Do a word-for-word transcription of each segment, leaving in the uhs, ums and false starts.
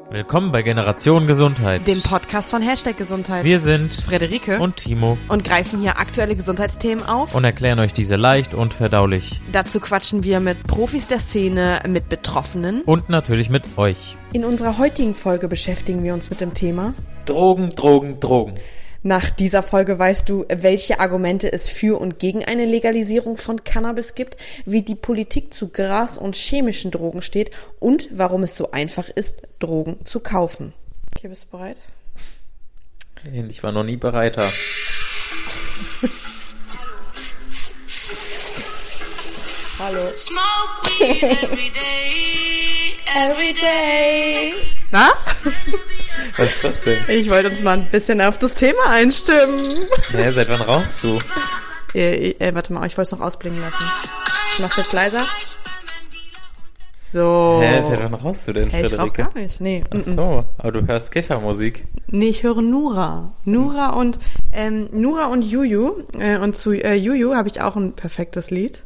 Willkommen bei Generation Gesundheit, dem Podcast von Hashtag Gesundheit. Wir sind Friederike und Timo und greifen hier aktuelle Gesundheitsthemen auf und erklären euch diese leicht und verdaulich. Dazu quatschen wir mit Profis der Szene, mit Betroffenen und natürlich mit euch. In unserer heutigen Folge beschäftigen wir uns mit dem Thema Drogen, Drogen, Drogen. Nach dieser Folge weißt du, welche Argumente es für und gegen eine Legalisierung von Cannabis gibt, wie die Politik zu Gras und chemischen Drogen steht und warum es so einfach ist, Drogen zu kaufen. Okay, bist du bereit? Ich war noch nie bereiter. Hallo. Smoke weed every day, every day. Na? Was ist das denn? Ich wollte uns mal ein bisschen auf das Thema einstimmen. Ja, seit wann rauchst du? Äh, äh, warte mal, ich wollte es noch ausblingen lassen. Ich mach's jetzt leiser. So. Hä, seit wann rauchst du denn, hey, Friederike? Ich rauch gar nicht, nee. Ach so, aber du hörst Kiffermusik. Nee, ich höre Nura. Nura und, ähm, Nura und Juju. Äh, und zu äh, Juju habe ich auch ein perfektes Lied.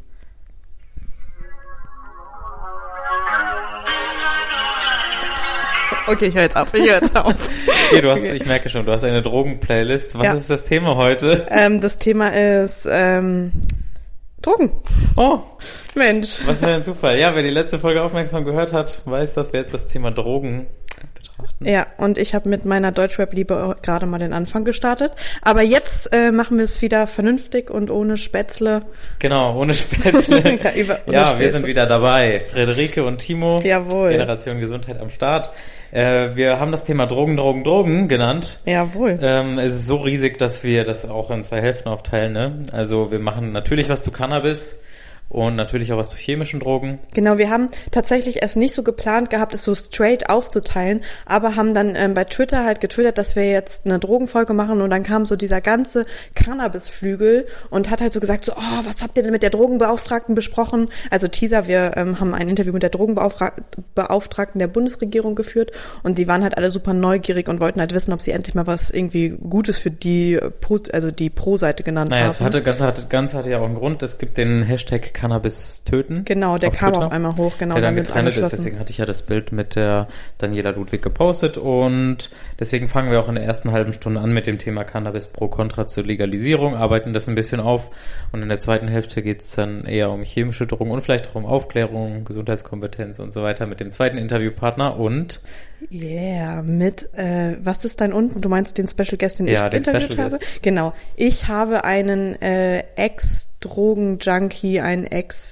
Okay, ich höre jetzt auf, ich höre jetzt auf. Okay, du hast, okay. Ich merke schon, du hast eine Drogen-Playlist. Was ja. ist das Thema heute? Ähm, das Thema ist ähm, Drogen. Oh, Mensch. Was für ein Zufall. Ja, wer die letzte Folge aufmerksam gehört hat, weiß, dass wir jetzt das Thema Drogen betrachten. Ja, und ich habe mit meiner Deutschrap-Liebe gerade mal den Anfang gestartet. Aber jetzt äh, machen wir es wieder vernünftig und ohne Spätzle. Genau, ohne Spätzle. ja, über, ohne ja Spätzle. Wir sind wieder dabei. Friederike und Timo. Jawohl. Generation Gesundheit am Start. Äh, wir haben das Thema Drogen, Drogen, Drogen genannt. Jawohl. Ähm, es ist so riesig, dass wir das auch in zwei Hälften aufteilen. Ne? Also wir machen natürlich was zu Cannabis und natürlich auch was zu chemischen Drogen. Genau, wir haben tatsächlich erst nicht so geplant gehabt, es so straight aufzuteilen, aber haben dann ähm, bei Twitter halt getwittert, dass wir jetzt eine Drogenfolge machen und dann kam so dieser ganze Cannabis-Flügel und hat halt so gesagt, so, oh, was habt ihr denn mit der Drogenbeauftragten besprochen? Also Teaser, wir ähm, haben ein Interview mit der Drogenbeauftragten der Bundesregierung geführt und die waren halt alle super neugierig und wollten halt wissen, ob sie endlich mal was irgendwie Gutes für die, also die Pro-Seite genannt naja, haben. Naja, es hatte, ganz, hatte, ganz hatte ja auch einen Grund, es gibt den Hashtag Cannabis töten. Genau, der auf kam Twitter, auf einmal hoch, genau. Der dann haben wir uns getrennt ist, angeschlossen. deswegen hatte ich ja das Bild mit der Daniela Ludwig gepostet und deswegen fangen wir auch in der ersten halben Stunde an mit dem Thema Cannabis pro Kontra zur Legalisierung, arbeiten das ein bisschen auf und in der zweiten Hälfte geht es dann eher um chemische Drogen und vielleicht auch um Aufklärung, Gesundheitskompetenz und so weiter mit dem zweiten Interviewpartner und Yeah, mit, äh, was ist dein und? Du meinst den Special Guest, den ja, ich den interviewt Special habe? Guest. Genau. Ich habe einen äh, Ex-Drogen-Junkie, einen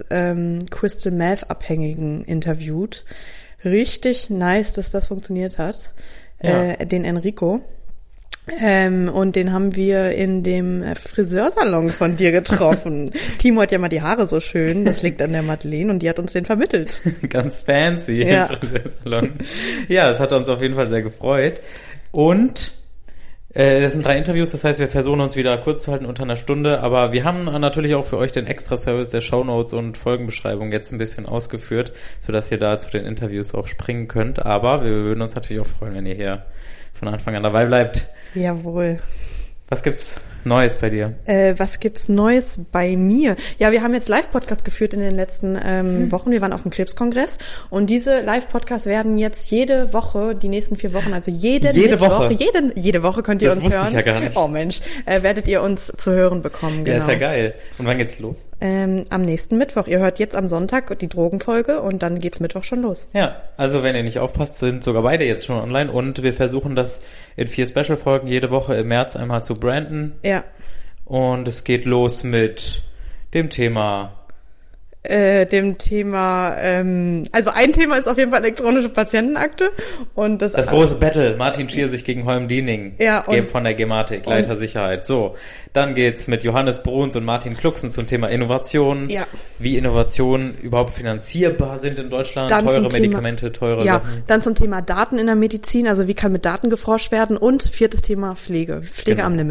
Ex-Crystal-Meth-Abhängigen interviewt. Richtig nice, dass das funktioniert hat. Ja. Äh, den Enrico. Ähm, und den haben wir in dem Friseursalon von dir getroffen. Timo hat ja mal die Haare so schön, das liegt an der Madeleine und die hat uns den vermittelt. Ganz fancy ja. im Friseursalon. Ja, das hat uns auf jeden Fall sehr gefreut. Und äh, das sind drei Interviews, das heißt, wir versuchen uns wieder kurz zu halten unter einer Stunde, aber wir haben natürlich auch für euch den Extra-Service der Shownotes und Folgenbeschreibung jetzt ein bisschen ausgeführt, sodass ihr da zu den Interviews auch springen könnt, aber wir würden uns natürlich auch freuen, wenn ihr hier von Anfang an dabei bleibt. Jawohl. Was gibt's Neues bei dir? Äh, was gibt's Neues bei mir? Ja, wir haben jetzt Live-Podcast geführt in den letzten ähm, hm. Wochen. Wir waren auf dem Krebskongress und diese Live-Podcasts werden jetzt jede Woche, die nächsten vier Wochen, also jeden jede Mittwoch, Woche. Jede, jede Woche könnt ihr das uns wusste hören. Ich ja gar nicht. Oh Mensch, äh, werdet ihr uns zu hören bekommen. Genau. Ja, ist ja geil. Und wann geht's los? Ähm, am nächsten Mittwoch. Ihr hört jetzt am Sonntag die Drogenfolge und dann geht's Mittwoch schon los. Ja, also wenn ihr nicht aufpasst, sind sogar beide jetzt schon online und wir versuchen das in vier Special-Folgen jede Woche im März einmal zu branden. Ja. Und es geht los mit dem Thema... Äh, dem Thema, ähm, also ein Thema ist auf jeden Fall elektronische Patientenakte und das... Das große Battle, Martin Schier sich gegen Holm Diening, ja, und, von der Gematik, Leiter Sicherheit. So, dann geht's mit Johannes Bruns und Martin Kluxen zum Thema Innovation, ja. wie Innovationen überhaupt finanzierbar sind in Deutschland, dann teure Thema, Medikamente, teure ja, Sachen. Dann zum Thema Daten in der Medizin, also wie kann mit Daten geforscht werden und viertes Thema Pflege, Pflege genau. am Limit.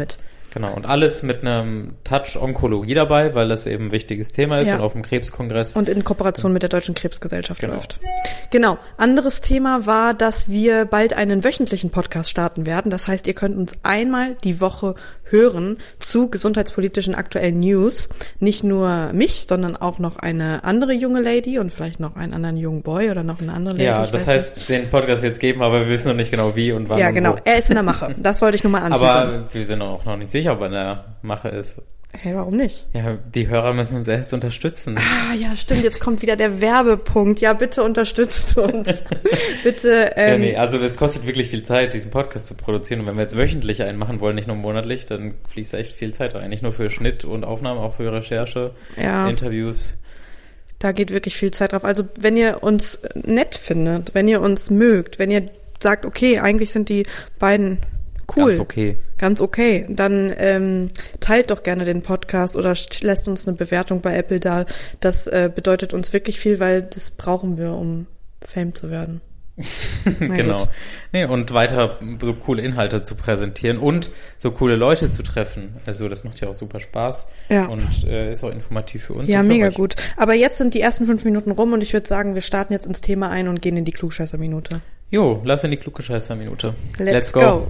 Genau, und alles mit einem Touch Onkologie dabei, weil das eben ein wichtiges Thema ist, ja. Und auf dem Krebskongress. Und in Kooperation mit der Deutschen Krebsgesellschaft genau. läuft. Genau. Anderes Thema war, dass wir bald einen wöchentlichen Podcast starten werden. Das heißt, ihr könnt uns einmal die Woche hören zu gesundheitspolitischen aktuellen News. Nicht nur mich, sondern auch noch eine andere junge Lady und vielleicht noch einen anderen jungen Boy oder noch eine andere Lady. Ja, das heißt, nicht. Den Podcast jetzt geben, aber wir wissen noch nicht genau wie und wann. Ja, genau. Er ist in der Mache. Das wollte ich nur mal anteasern. Aber wir sind auch noch nicht sicher, ob er in der Mache ist. Hey, warum nicht? Ja, die Hörer müssen uns erst unterstützen. Ah, ja, stimmt. Jetzt kommt wieder der Werbepunkt. Ja, bitte unterstützt uns. Bitte. Ähm, ja, nee, also es kostet wirklich viel Zeit, diesen Podcast zu produzieren. Und wenn wir jetzt wöchentlich einen machen wollen, nicht nur monatlich, dann fließt da echt viel Zeit rein. Nicht nur für Schnitt und Aufnahmen, auch für Recherche, ja. Interviews. Da geht wirklich viel Zeit drauf. Also wenn ihr uns nett findet, wenn ihr uns mögt, wenn ihr sagt, okay, eigentlich sind die beiden cool. Ganz okay. Ganz okay. Dann ähm, teilt doch gerne den Podcast oder lässt uns eine Bewertung bei Apple da. Das äh, bedeutet uns wirklich viel, weil das brauchen wir, um Fame zu werden. Genau. Gut. Nee, und weiter so coole Inhalte zu präsentieren und so coole Leute zu treffen. Also das macht ja auch super Spaß. Ja. Und äh, ist auch informativ für uns. Ja, für mega euch. gut. Aber jetzt sind die ersten fünf Minuten rum und ich würde sagen, wir starten jetzt ins Thema ein und gehen in die Klugscheißer-Minute. Jo, lass in die Klugscheißer-Minute. Let's, Let's go. go.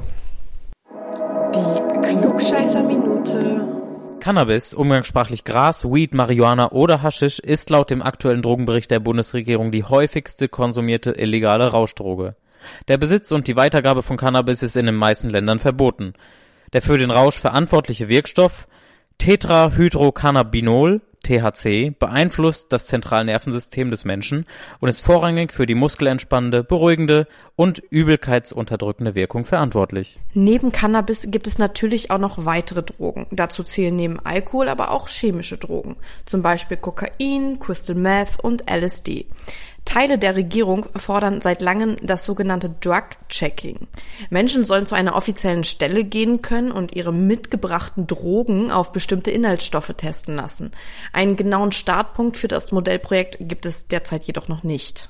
Die Klugscheißer-Minute. Cannabis, umgangssprachlich Gras, Weed, Marihuana oder Haschisch, ist laut dem aktuellen Drogenbericht der Bundesregierung die häufigste konsumierte illegale Rauschdroge. Der Besitz und die Weitergabe von Cannabis ist in den meisten Ländern verboten. Der für den Rausch verantwortliche Wirkstoff Tetrahydrocannabinol, T H C, beeinflusst das Zentralnervensystem des Menschen und ist vorrangig für die muskelentspannende, beruhigende und übelkeitsunterdrückende Wirkung verantwortlich. Neben Cannabis gibt es natürlich auch noch weitere Drogen. Dazu zählen neben Alkohol aber auch chemische Drogen, zum Beispiel Kokain, Crystal Meth und L S D. Teile der Regierung fordern seit langem das sogenannte Drug-Checking. Menschen sollen zu einer offiziellen Stelle gehen können und ihre mitgebrachten Drogen auf bestimmte Inhaltsstoffe testen lassen. Einen genauen Startpunkt für das Modellprojekt gibt es derzeit jedoch noch nicht.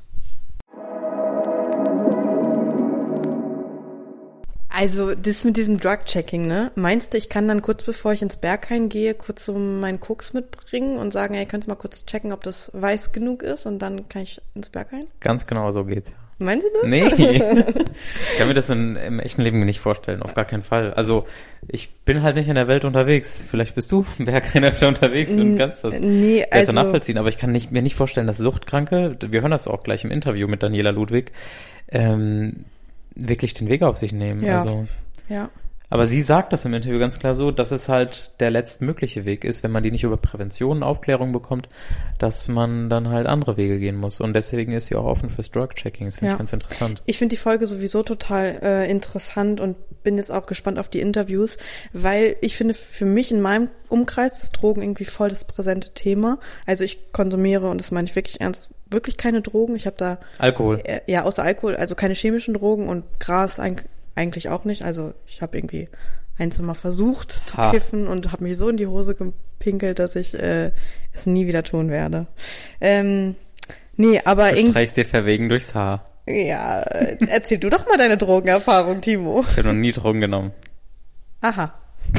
Also das mit diesem Drug-Checking, ne? Meinst du, ich kann dann kurz bevor ich ins Berghain gehe, kurz so meinen Koks mitbringen und sagen, ey, könnt ihr mal kurz checken, ob das weiß genug ist und dann kann ich ins Berghain? Ganz genau so geht's, ja. Meinst du das? Nee, ich kann mir das in, im echten Leben nicht vorstellen, auf gar keinen Fall. Also ich bin halt nicht in der Welt unterwegs. Vielleicht bist du im Berghain unterwegs und kannst das nee, besser also, nachvollziehen. Aber ich kann nicht, mir nicht vorstellen, dass Suchtkranke, wir hören das auch gleich im Interview mit Daniela Ludwig, ähm, wirklich den Weg auf sich nehmen. Ja, also, ja. Aber sie sagt das im Interview ganz klar so, dass es halt der letztmögliche Weg ist, wenn man die nicht über Prävention und Aufklärung bekommt, dass man dann halt andere Wege gehen muss. Und deswegen ist sie auch offen fürs Drug-Checking. Das finde ja. ich ganz interessant. Ich finde die Folge sowieso total äh, interessant und bin jetzt auch gespannt auf die Interviews, weil ich finde, für mich in meinem Umkreis ist Drogen irgendwie voll das präsente Thema. Also ich konsumiere, und das meine ich wirklich ernst, wirklich keine Drogen. Ich habe da Alkohol. Äh, ja, außer Alkohol, also keine chemischen Drogen und Gras eigentlich Eigentlich auch nicht. Also ich habe irgendwie eins mal versucht zu ha. kiffen und habe mich so in die Hose gepinkelt, dass ich äh, es nie wieder tun werde. Ähm, nee, aber irgendwie... Du streichst dir verwegen durchs Haar. Ja, erzähl du doch mal deine Drogenerfahrung, Timo. Ich habe noch nie Drogen genommen. Aha.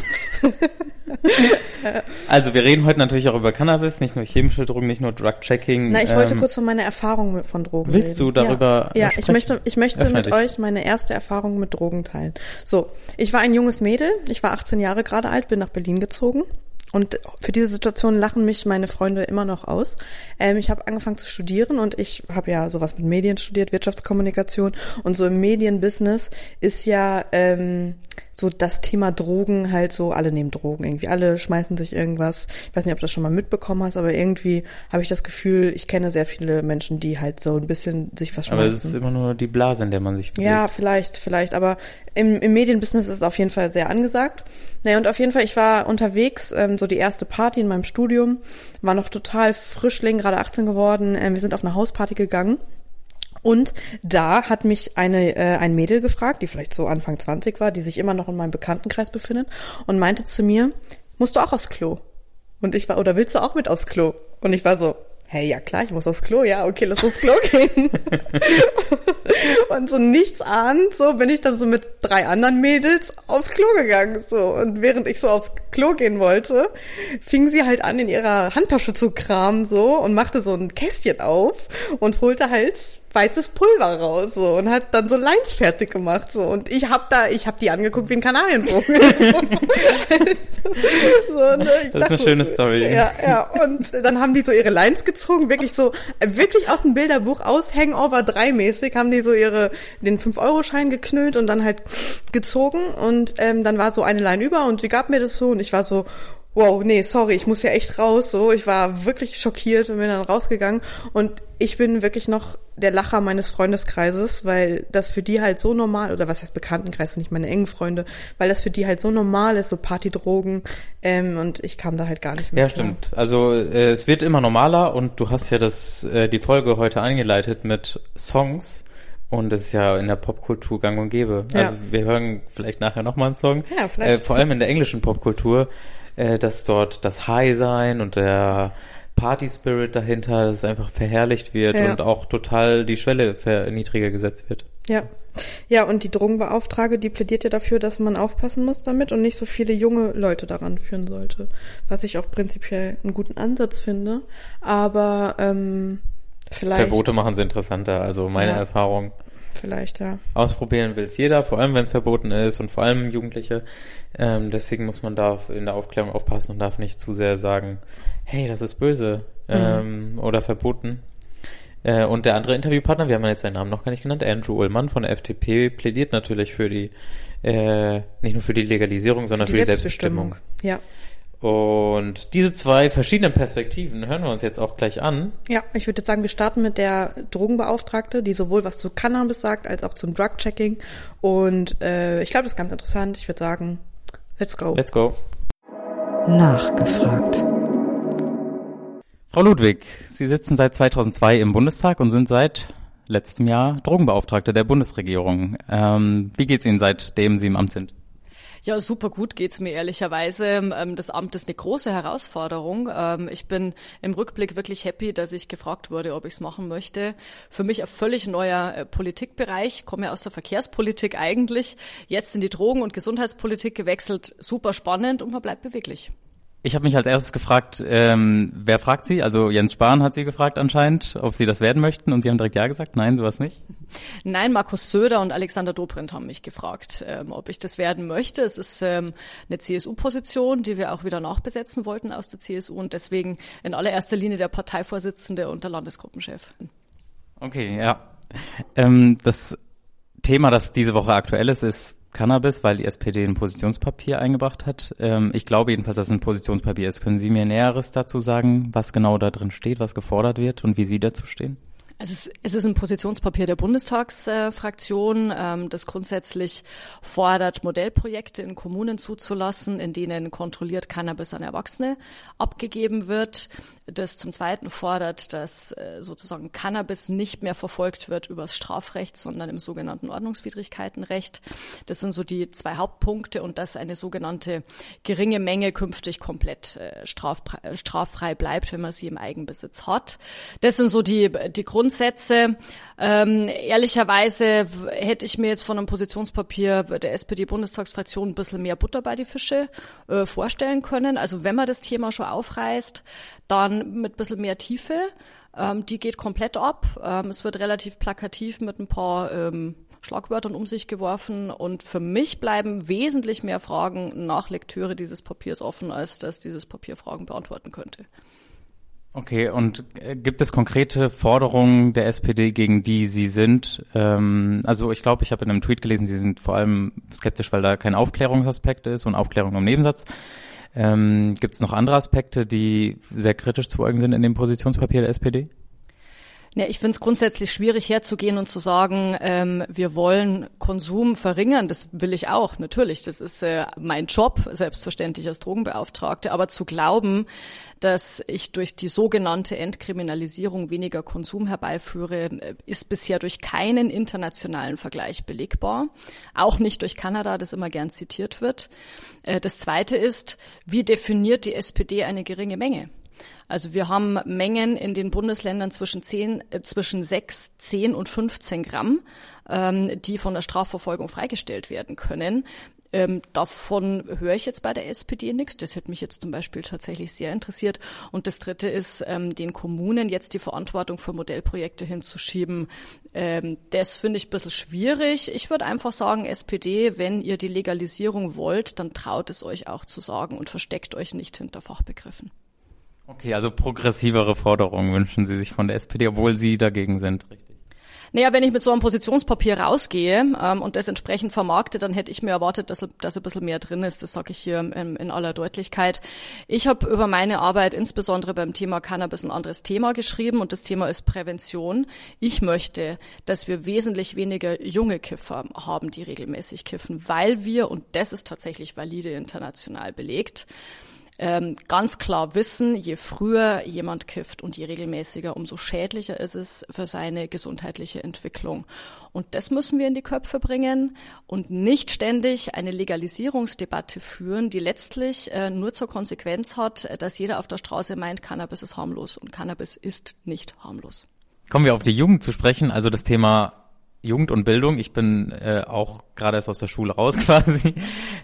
Also wir reden heute natürlich auch über Cannabis, nicht nur chemische Drogen, nicht nur Drug-Checking. Na, ich wollte ähm, kurz von meiner Erfahrung von Drogen willst reden. du darüber Ja, ja ich möchte, ich möchte mit dich. euch meine erste Erfahrung mit Drogen teilen. So, ich war ein junges Mädel, ich war achtzehn Jahre gerade alt, bin nach Berlin gezogen. Und für diese Situation lachen mich meine Freunde immer noch aus. Ähm, ich habe angefangen zu studieren und ich habe ja sowas mit Medien studiert, Wirtschaftskommunikation. Und so im Medienbusiness ist ja ähm, so das Thema Drogen halt so, alle nehmen Drogen irgendwie, alle schmeißen sich irgendwas. Ich weiß nicht, ob du das schon mal mitbekommen hast, aber irgendwie habe ich das Gefühl, ich kenne sehr viele Menschen, die halt so ein bisschen sich was schmeißen. Aber es ist immer nur die Blase, in der man sich bewegt. Ja, vielleicht, vielleicht, aber im, im Medienbusiness ist es auf jeden Fall sehr angesagt. Naja, und auf jeden Fall, ich war unterwegs, ähm, so die erste Party in meinem Studium, war noch total Frischling, gerade achtzehn geworden, ähm, wir sind auf eine Hausparty gegangen. Und da hat mich eine äh, ein Mädel gefragt, die vielleicht so Anfang zwanzig war, die sich immer noch in meinem Bekanntenkreis befindet und meinte zu mir, musst du auch aufs Klo? Und ich war, oder willst du auch mit aufs Klo? Und ich war so, hey, ja klar, ich muss aufs Klo, ja, okay, lass aufs Klo gehen. Und so nichts ahnend, so bin ich dann so mit drei anderen Mädels aufs Klo gegangen, so. Und während ich so aufs Klo gehen wollte, fing sie halt an, in ihrer Handtasche zu kramen, so, und machte so ein Kästchen auf und holte halt weißes Pulver raus, so, und hat dann so Lines fertig gemacht, so. Und ich hab da, ich hab die angeguckt wie ein Kanarienvogel. so, ne, ich das ist eine so, schöne Story. Ja, ja. Und dann haben die so ihre Lines gezogen, wirklich so, wirklich aus dem Bilderbuch, aus Hangover drei mäßig, haben die so ihre, den fünf Euro Schein geknüllt und dann halt gezogen und ähm, dann war so eine Line über und sie gab mir das so und ich war so, wow, nee, sorry, ich muss ja echt raus, so, ich war wirklich schockiert und bin dann rausgegangen und ich bin wirklich noch der Lacher meines Freundeskreises, weil das für die halt so normal, oder was heißt Bekanntenkreis, nicht meine engen Freunde, weil das für die halt so normal ist, so Partydrogen, ähm, und ich kam da halt gar nicht mehr Ja, klar. stimmt. Also äh, es wird immer normaler und du hast ja das äh, die Folge heute eingeleitet mit Songs und das ist ja in der Popkultur gang und gäbe. Ja. Also wir hören vielleicht nachher nochmal einen Song. Ja, vielleicht. Äh, vor allem in der englischen Popkultur, äh, dass dort das High-Sein und der Party-Spirit dahinter, dass es einfach verherrlicht wird Ja. und auch total die Schwelle ver- niedriger gesetzt wird. Ja, ja, und die Drogenbeauftragte, die plädiert ja dafür, dass man aufpassen muss damit und nicht so viele junge Leute daran führen sollte, was ich auch prinzipiell einen guten Ansatz finde, aber ähm, vielleicht... Verbote machen es interessanter, also meine Ja. Erfahrung. Vielleicht, ja. Ausprobieren will es jeder, vor allem wenn es verboten ist und vor allem Jugendliche. Ähm, deswegen muss man da in der Aufklärung aufpassen und darf nicht zu sehr sagen, hey, das ist böse ähm, mhm. oder verboten. Äh, und der andere Interviewpartner, wir haben ja jetzt seinen Namen noch gar nicht genannt, Andrew Ullmann von der F D P, plädiert natürlich für die, äh, nicht nur für die Legalisierung, sondern für die, für die Selbstbestimmung. Ja. Und diese zwei verschiedenen Perspektiven hören wir uns jetzt auch gleich an. Ja, ich würde jetzt sagen, wir starten mit der Drogenbeauftragte, die sowohl was zu Cannabis sagt, als auch zum Drug-Checking. Und äh, ich glaube, das ist ganz interessant. Ich würde sagen, let's go. Let's go. Nachgefragt. Frau Ludwig, Sie sitzen seit zweitausendzwei im Bundestag und sind seit letztem Jahr Drogenbeauftragte der Bundesregierung. Ähm, wie geht's Ihnen, seitdem Sie im Amt sind? Ja, super gut geht's mir ehrlicherweise. Das Amt ist eine große Herausforderung. Ich bin im Rückblick wirklich happy, dass ich gefragt wurde, ob ich es machen möchte. Für mich ein völlig neuer Politikbereich. Ich komme ja aus der Verkehrspolitik eigentlich. Jetzt in die Drogen- und Gesundheitspolitik gewechselt. Super spannend und man bleibt beweglich. Ich habe mich als erstes gefragt, ähm, wer fragt Sie? Also Jens Spahn hat Sie gefragt anscheinend, ob Sie das werden möchten und Sie haben direkt ja gesagt. Nein, sowas nicht? Nein, Markus Söder und Alexander Dobrindt haben mich gefragt, ähm, ob ich das werden möchte. Es ist ähm, eine C S U-Position, die wir auch wieder nachbesetzen wollten aus der C S U und deswegen in allererster Linie der Parteivorsitzende und der Landesgruppenchef. Okay, ja. Ähm, das Thema, das diese Woche aktuell ist, ist Cannabis, weil die S P D ein Positionspapier eingebracht hat. Ähm, ich glaube jedenfalls, dass es ein Positionspapier ist. Können Sie mir Näheres dazu sagen, was genau da drin steht, was gefordert wird und wie Sie dazu stehen? Also es ist ein Positionspapier der Bundestagsfraktion, äh, ähm, das grundsätzlich fordert, Modellprojekte in Kommunen zuzulassen, in denen kontrolliert Cannabis an Erwachsene abgegeben wird. Das zum Zweiten fordert, dass äh, sozusagen Cannabis nicht mehr verfolgt wird übers Strafrecht, sondern im sogenannten Ordnungswidrigkeitenrecht. Das sind so die zwei Hauptpunkte und dass eine sogenannte geringe Menge künftig komplett äh, straffrei, straffrei bleibt, wenn man sie im Eigenbesitz hat. Das sind so die, die Grundsätze. Ähm, ehrlicherweise hätte ich mir jetzt von einem Positionspapier der S P D-Bundestagsfraktion ein bisschen mehr Butter bei die Fische äh, vorstellen können. Also wenn man das Thema schon aufreißt, dann mit ein bisschen mehr Tiefe. Ähm, die geht komplett ab. Ähm, es wird relativ plakativ mit ein paar ähm, Schlagwörtern um sich geworfen. Und für mich bleiben wesentlich mehr Fragen nach Lektüre dieses Papiers offen, als dass dieses Papier Fragen beantworten könnte. Okay, und gibt es konkrete Forderungen der S P D, gegen die Sie sind? Ähm, also ich glaube, ich habe in einem Tweet gelesen, Sie sind vor allem skeptisch, weil da kein Aufklärungsaspekt ist und Aufklärung im Nebensatz. Ähm, gibt es noch andere Aspekte, die sehr kritisch zu äußern sind in dem Positionspapier der S P D? Ja, ich finde es grundsätzlich schwierig herzugehen und zu sagen, ähm, wir wollen Konsum verringern. Das will ich auch, natürlich. Das ist äh, mein Job, selbstverständlich als Drogenbeauftragte. Aber zu glauben, dass ich durch die sogenannte Entkriminalisierung weniger Konsum herbeiführe, ist bisher durch keinen internationalen Vergleich belegbar. Auch nicht durch Kanada, das immer gern zitiert wird. Äh, das Zweite ist, wie definiert die S P D eine geringe Menge? Also wir haben Mengen in den Bundesländern zwischen zehn, äh, zwischen sechs, zehn und fünfzehn Gramm, ähm, die von der Strafverfolgung freigestellt werden können. Ähm, davon höre ich jetzt bei der S P D nichts. Das hätte mich jetzt zum Beispiel tatsächlich sehr interessiert. Und das Dritte ist, ähm, den Kommunen jetzt die Verantwortung für Modellprojekte hinzuschieben. Ähm, das finde ich ein bisschen schwierig. Ich würde einfach sagen, S P D, wenn ihr die Legalisierung wollt, dann traut es euch auch zu sagen und versteckt euch nicht hinter Fachbegriffen. Okay, also progressivere Forderungen wünschen Sie sich von der S P D, obwohl Sie dagegen sind, richtig? Naja, wenn ich mit so einem Positionspapier rausgehe ähm, und das entsprechend vermarkte, dann hätte ich mir erwartet, dass, dass ein bisschen mehr drin ist. Das sage ich hier in, in aller Deutlichkeit. Ich habe über meine Arbeit insbesondere beim Thema Cannabis ein anderes Thema geschrieben und das Thema ist Prävention. Ich möchte, dass wir wesentlich weniger junge Kiffer haben, die regelmäßig kiffen, weil wir, und das ist tatsächlich valide international belegt, Ähm, ganz klar wissen, je früher jemand kifft und je regelmäßiger, umso schädlicher ist es für seine gesundheitliche Entwicklung. Und das müssen wir in die Köpfe bringen und nicht ständig eine Legalisierungsdebatte führen, die letztlich äh, nur zur Konsequenz hat, dass jeder auf der Straße meint, Cannabis ist harmlos und Cannabis ist nicht harmlos. Kommen wir auf die Jugend zu sprechen, also das Thema Jugend und Bildung. Ich bin äh, auch gerade erst aus der Schule raus quasi.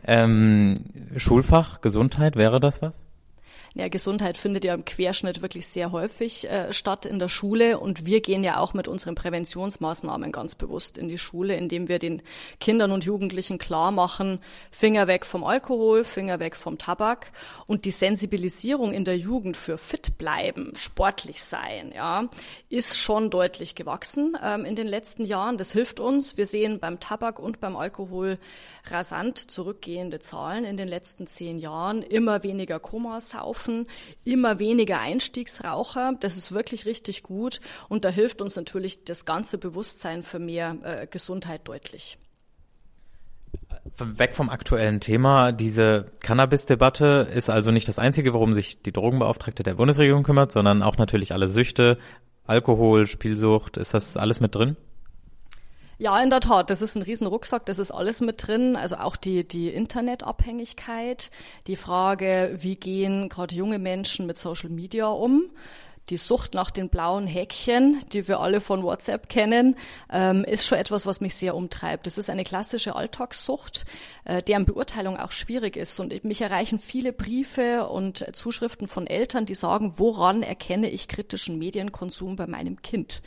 Ähm, Schulfach, Gesundheit, wäre das was? Ja, Gesundheit findet ja im Querschnitt wirklich sehr häufig äh, statt in der Schule und wir gehen ja auch mit unseren Präventionsmaßnahmen ganz bewusst in die Schule, indem wir den Kindern und Jugendlichen klar machen, Finger weg vom Alkohol, Finger weg vom Tabak und die Sensibilisierung in der Jugend für fit bleiben, sportlich sein, ja, ist schon deutlich gewachsen ähm, in den letzten Jahren. Das hilft uns. Wir sehen beim Tabak und beim Alkohol rasant zurückgehende Zahlen in den letzten zehn Jahren, immer weniger Komas saufen, immer weniger Einstiegsraucher. Das ist wirklich richtig gut und da hilft uns natürlich das ganze Bewusstsein für mehr äh, Gesundheit deutlich. Weg vom aktuellen Thema, diese Cannabis-Debatte ist also nicht das Einzige, worum sich die Drogenbeauftragte der Bundesregierung kümmert, sondern auch natürlich alle Süchte, Alkohol, Spielsucht, ist das alles mit drin? Ja, in der Tat. Das ist ein riesen Rucksack. Das ist alles mit drin. Also auch die, die Internetabhängigkeit, die Frage, wie gehen gerade junge Menschen mit Social Media um? Die Sucht nach den blauen Häkchen, die wir alle von WhatsApp kennen, ähm, ist schon etwas, was mich sehr umtreibt. Das ist eine klassische Alltagssucht, äh, deren Beurteilung auch schwierig ist. Und mich erreichen viele Briefe und Zuschriften von Eltern, die sagen, woran erkenne ich kritischen Medienkonsum bei meinem Kind?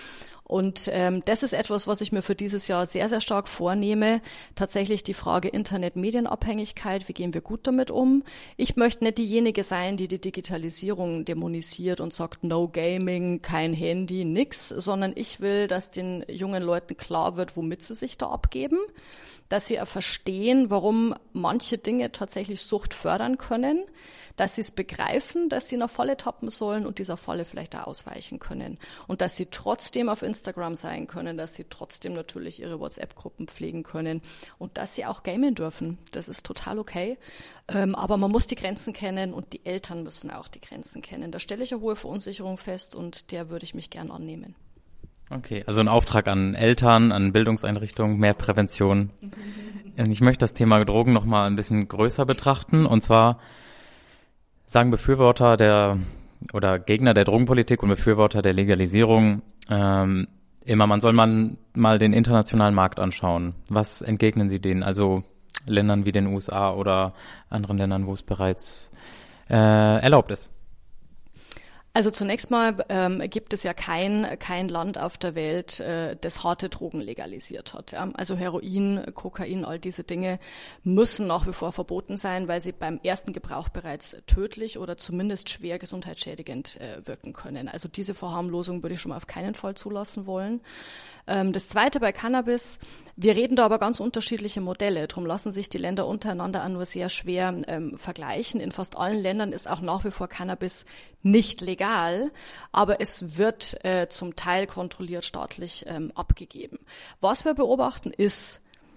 Und ähm, das ist etwas, was ich mir für dieses Jahr sehr, sehr stark vornehme. Tatsächlich die Frage Internet-Medienabhängigkeit, wie gehen wir gut damit um? Ich möchte nicht diejenige sein, die die Digitalisierung dämonisiert und sagt, no Gaming, kein Handy, nix, sondern ich will, dass den jungen Leuten klar wird, womit sie sich da abgeben, dass sie verstehen, warum manche Dinge tatsächlich Sucht fördern können, dass sie es begreifen, dass sie in einer Falle tappen sollen und dieser Falle vielleicht auch ausweichen können und dass sie trotzdem auf Instagram sein können, dass sie trotzdem natürlich ihre WhatsApp-Gruppen pflegen können und dass sie auch gamen dürfen. Das ist total okay, ähm, aber man muss die Grenzen kennen und die Eltern müssen auch die Grenzen kennen. Da stelle ich eine hohe Verunsicherung fest und der würde ich mich gern annehmen. Okay, also ein Auftrag an Eltern, an Bildungseinrichtungen, mehr Prävention. Ich möchte das Thema Drogen noch mal ein bisschen größer betrachten und zwar sagen Befürworter der oder Gegner der Drogenpolitik und Befürworter der Legalisierung ähm, immer, man soll man mal den internationalen Markt anschauen. Was entgegnen Sie denen? Also Ländern wie den U S A oder anderen Ländern, wo es bereits äh, erlaubt ist? Also zunächst mal ähm, gibt es ja kein kein Land auf der Welt, äh, das harte Drogen legalisiert hat. Ja? Also Heroin, Kokain, all diese Dinge müssen nach wie vor verboten sein, weil sie beim ersten Gebrauch bereits tödlich oder zumindest schwer gesundheitsschädigend äh, wirken können. Also diese Verharmlosung würde ich schon mal auf keinen Fall zulassen wollen. Ähm, das Zweite bei Cannabis, wir reden da aber ganz unterschiedliche Modelle. Darum lassen sich die Länder untereinander auch nur sehr schwer ähm, vergleichen. In fast allen Ländern ist auch nach wie vor Cannabis nicht legal, aber es wird äh, zum Teil kontrolliert staatlich ähm, abgegeben. Was wir beobachten ist,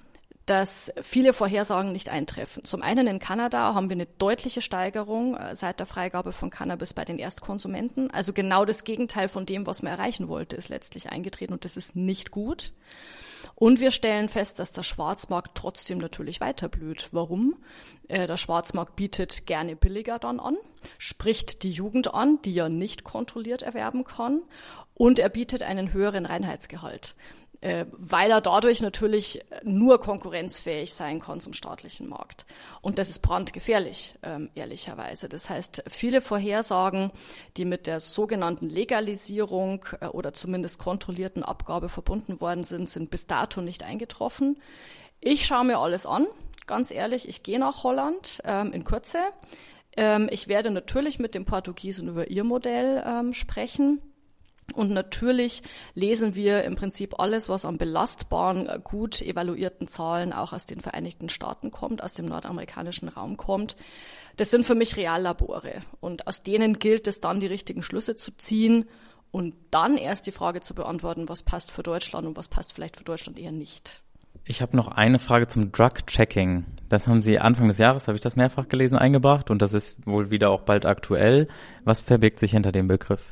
dass viele Vorhersagen nicht eintreffen. Zum einen in Kanada haben wir eine deutliche Steigerung seit der Freigabe von Cannabis bei den Erstkonsumenten. Also genau das Gegenteil von dem, was man erreichen wollte, ist letztlich eingetreten und das ist nicht gut. Und wir stellen fest, dass der Schwarzmarkt trotzdem natürlich weiter blüht. Warum? Äh, der Schwarzmarkt bietet gerne billiger dann an, spricht die Jugend an, die ja nicht kontrolliert erwerben kann, und er bietet einen höheren Reinheitsgehalt, äh, weil er dadurch natürlich nur konkurrenzfähig sein kann zum staatlichen Markt. Und das ist brandgefährlich, ähm, ehrlicherweise. Das heißt, viele Vorhersagen, die mit der sogenannten Legalisierung äh, oder zumindest kontrollierten Abgabe verbunden worden sind, sind bis dato nicht eingetroffen. Ich schaue mir alles an, ganz ehrlich. Ich gehe nach Holland ähm, in Kürze. Ähm, ich werde natürlich mit den Portugiesen über ihr Modell ähm, sprechen. Und natürlich lesen wir im Prinzip alles, was an belastbaren, gut evaluierten Zahlen auch aus den Vereinigten Staaten kommt, aus dem nordamerikanischen Raum kommt. Das sind für mich Reallabore. Und aus denen gilt es dann, die richtigen Schlüsse zu ziehen und dann erst die Frage zu beantworten, was passt für Deutschland und was passt vielleicht für Deutschland eher nicht. Ich habe noch eine Frage zum Drug-Checking. Das haben Sie Anfang des Jahres, habe ich das mehrfach gelesen, eingebracht und das ist wohl wieder auch bald aktuell. Was verbirgt sich hinter dem Begriff?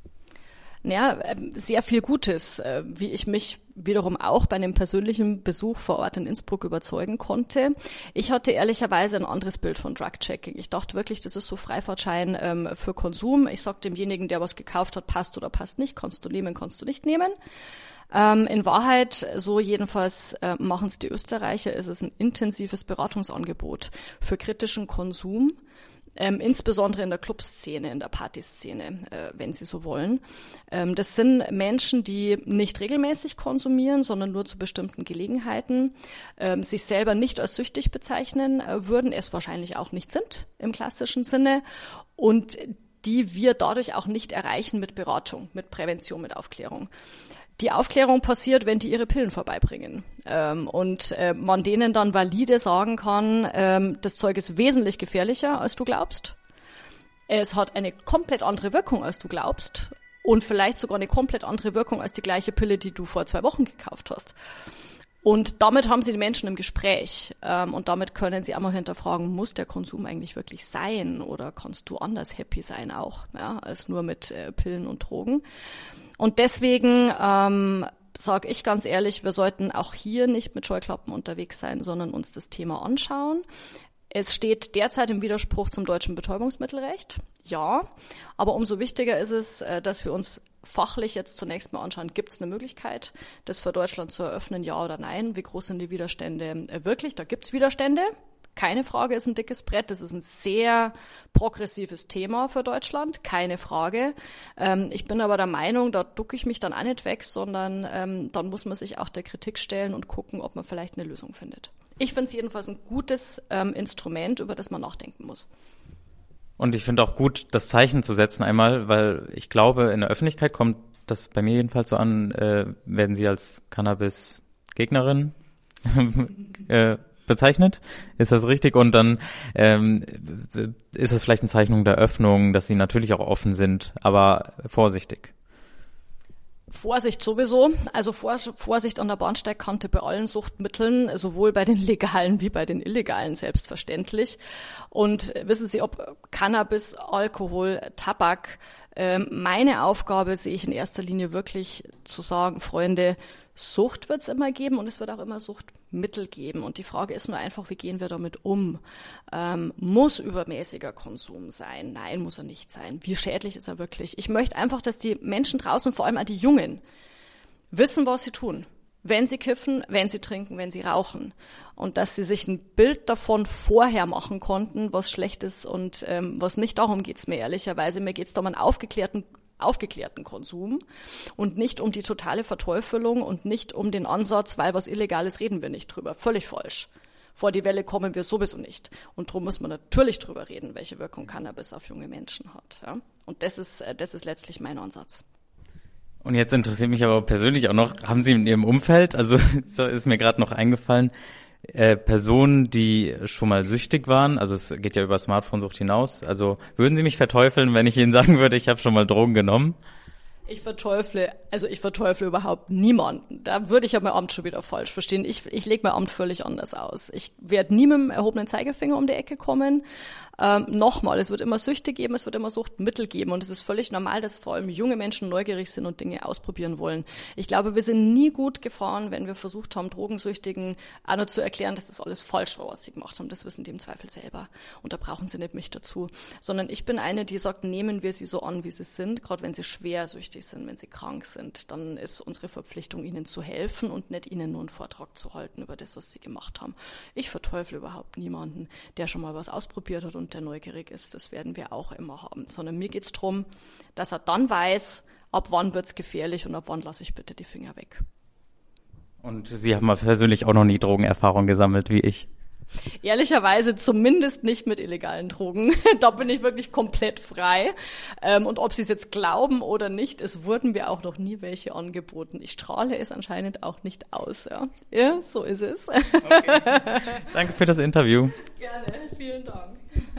Ja, sehr viel Gutes, wie ich mich wiederum auch bei einem persönlichen Besuch vor Ort in Innsbruck überzeugen konnte. Ich hatte ehrlicherweise ein anderes Bild von Drug-Checking. Ich dachte wirklich, das ist so Freifahrtschein ähm, für Konsum. Ich sag demjenigen, der was gekauft hat, passt oder passt nicht, kannst du nehmen, kannst du nicht nehmen. Ähm, in Wahrheit, so jedenfalls äh, machen es die Österreicher, ist es ein intensives Beratungsangebot für kritischen Konsum. Ähm, insbesondere in der Clubszene, in der Partyszene, äh, wenn Sie so wollen. Ähm, das sind Menschen, die nicht regelmäßig konsumieren, sondern nur zu bestimmten Gelegenheiten, ähm, sich selber nicht als süchtig bezeichnen äh, würden, es wahrscheinlich auch nicht sind im klassischen Sinne und die wir dadurch auch nicht erreichen mit Beratung, mit Prävention, mit Aufklärung. Die Aufklärung passiert, wenn die ihre Pillen vorbeibringen ähm, und äh, man denen dann valide sagen kann, ähm, das Zeug ist wesentlich gefährlicher, als du glaubst. Es hat eine komplett andere Wirkung, als du glaubst und vielleicht sogar eine komplett andere Wirkung als die gleiche Pille, die du vor zwei Wochen gekauft hast. Und damit haben sie die Menschen im Gespräch ähm, und damit können sie auch mal hinterfragen, muss der Konsum eigentlich wirklich sein oder kannst du anders happy sein auch, ja, als nur mit äh, Pillen und Drogen. Und deswegen ähm, sage ich ganz ehrlich, wir sollten auch hier nicht mit Scheuklappen unterwegs sein, sondern uns das Thema anschauen. Es steht derzeit im Widerspruch zum deutschen Betäubungsmittelrecht, ja, aber umso wichtiger ist es, dass wir uns fachlich jetzt zunächst mal anschauen, gibt es eine Möglichkeit, das für Deutschland zu eröffnen, ja oder nein? Wie groß sind die Widerstände wirklich? Da gibt es Widerstände. Keine Frage, ist ein dickes Brett. Das ist ein sehr progressives Thema für Deutschland, keine Frage. Ähm, ich bin aber der Meinung, da ducke ich mich dann auch nicht weg, sondern ähm, dann muss man sich auch der Kritik stellen und gucken, ob man vielleicht eine Lösung findet. Ich finde es jedenfalls ein gutes ähm, Instrument, über das man nachdenken muss. Und ich finde auch gut, das Zeichen zu setzen einmal, weil ich glaube, in der Öffentlichkeit kommt das bei mir jedenfalls so an, äh, werden Sie als Cannabis-Gegnerin äh, bezeichnet. Ist das richtig? Und dann ähm, ist es vielleicht eine Zeichnung der Öffnung, dass sie natürlich auch offen sind, aber vorsichtig. Vorsicht sowieso, also Vorsicht an der Bahnsteigkante bei allen Suchtmitteln, sowohl bei den legalen wie bei den illegalen selbstverständlich. Und wissen Sie, ob Cannabis, Alkohol, Tabak, äh, meine Aufgabe sehe ich in erster Linie wirklich zu sagen, Freunde, Sucht wird es immer geben und es wird auch immer Suchtmittel geben. Und die Frage ist nur einfach, wie gehen wir damit um? Ähm, muss übermäßiger Konsum sein? Nein, muss er nicht sein. Wie schädlich ist er wirklich? Ich möchte einfach, dass die Menschen draußen, vor allem auch die Jungen, wissen, was sie tun. Wenn sie kiffen, wenn sie trinken, wenn sie rauchen. Und dass sie sich ein Bild davon vorher machen konnten, was schlecht ist und ähm, was nicht. Darum geht's mir ehrlicherweise. Mir geht's da um einen aufgeklärten aufgeklärten Konsum und nicht um die totale Verteufelung und nicht um den Ansatz, weil was Illegales reden wir nicht drüber. Völlig falsch. Vor die Welle kommen wir sowieso nicht. Und darum muss man natürlich drüber reden, welche Wirkung Cannabis auf junge Menschen hat. Ja? Und das ist, das ist letztlich mein Ansatz. Und jetzt interessiert mich aber persönlich auch noch, haben Sie in Ihrem Umfeld, also ist mir gerade noch eingefallen, Äh, Personen, die schon mal süchtig waren, also es geht ja über Smartphone-Sucht hinaus, also würden Sie mich verteufeln, wenn ich Ihnen sagen würde, ich habe schon mal Drogen genommen? Ich verteufle, also ich verteufle überhaupt niemanden. Da würde ich ja mein Amt schon wieder falsch verstehen. Ich, ich lege mein Amt völlig anders aus. Ich werde nie mit dem erhobenen Zeigefinger um die Ecke kommen. Ähm, nochmal, es wird immer Süchte geben, es wird immer Suchtmittel geben und es ist völlig normal, dass vor allem junge Menschen neugierig sind und Dinge ausprobieren wollen. Ich glaube, wir sind nie gut gefahren, wenn wir versucht haben, Drogensüchtigen auch nur zu erklären, dass das alles falsch war, was sie gemacht haben. Das wissen die im Zweifel selber und da brauchen sie nicht mich dazu. Sondern ich bin eine, die sagt, nehmen wir sie so an, wie sie sind, gerade wenn sie schwersüchtig sind, wenn sie krank sind. Dann ist unsere Verpflichtung, ihnen zu helfen und nicht ihnen nur einen Vortrag zu halten über das, was sie gemacht haben. Ich verteufle überhaupt niemanden, der schon mal was ausprobiert hat und der neugierig ist, das werden wir auch immer haben. Sondern mir geht's drum, dass er dann weiß, ab wann wird's gefährlich und ab wann lasse ich bitte die Finger weg. Und Sie haben persönlich auch noch nie Drogenerfahrung gesammelt, wie ich? Ehrlicherweise zumindest nicht mit illegalen Drogen. Da bin ich wirklich komplett frei. Und ob Sie es jetzt glauben oder nicht, es wurden mir auch noch nie welche angeboten. Ich strahle es anscheinend auch nicht aus. Ja, ja so ist es. Okay. Danke für das Interview. Gerne, vielen Dank.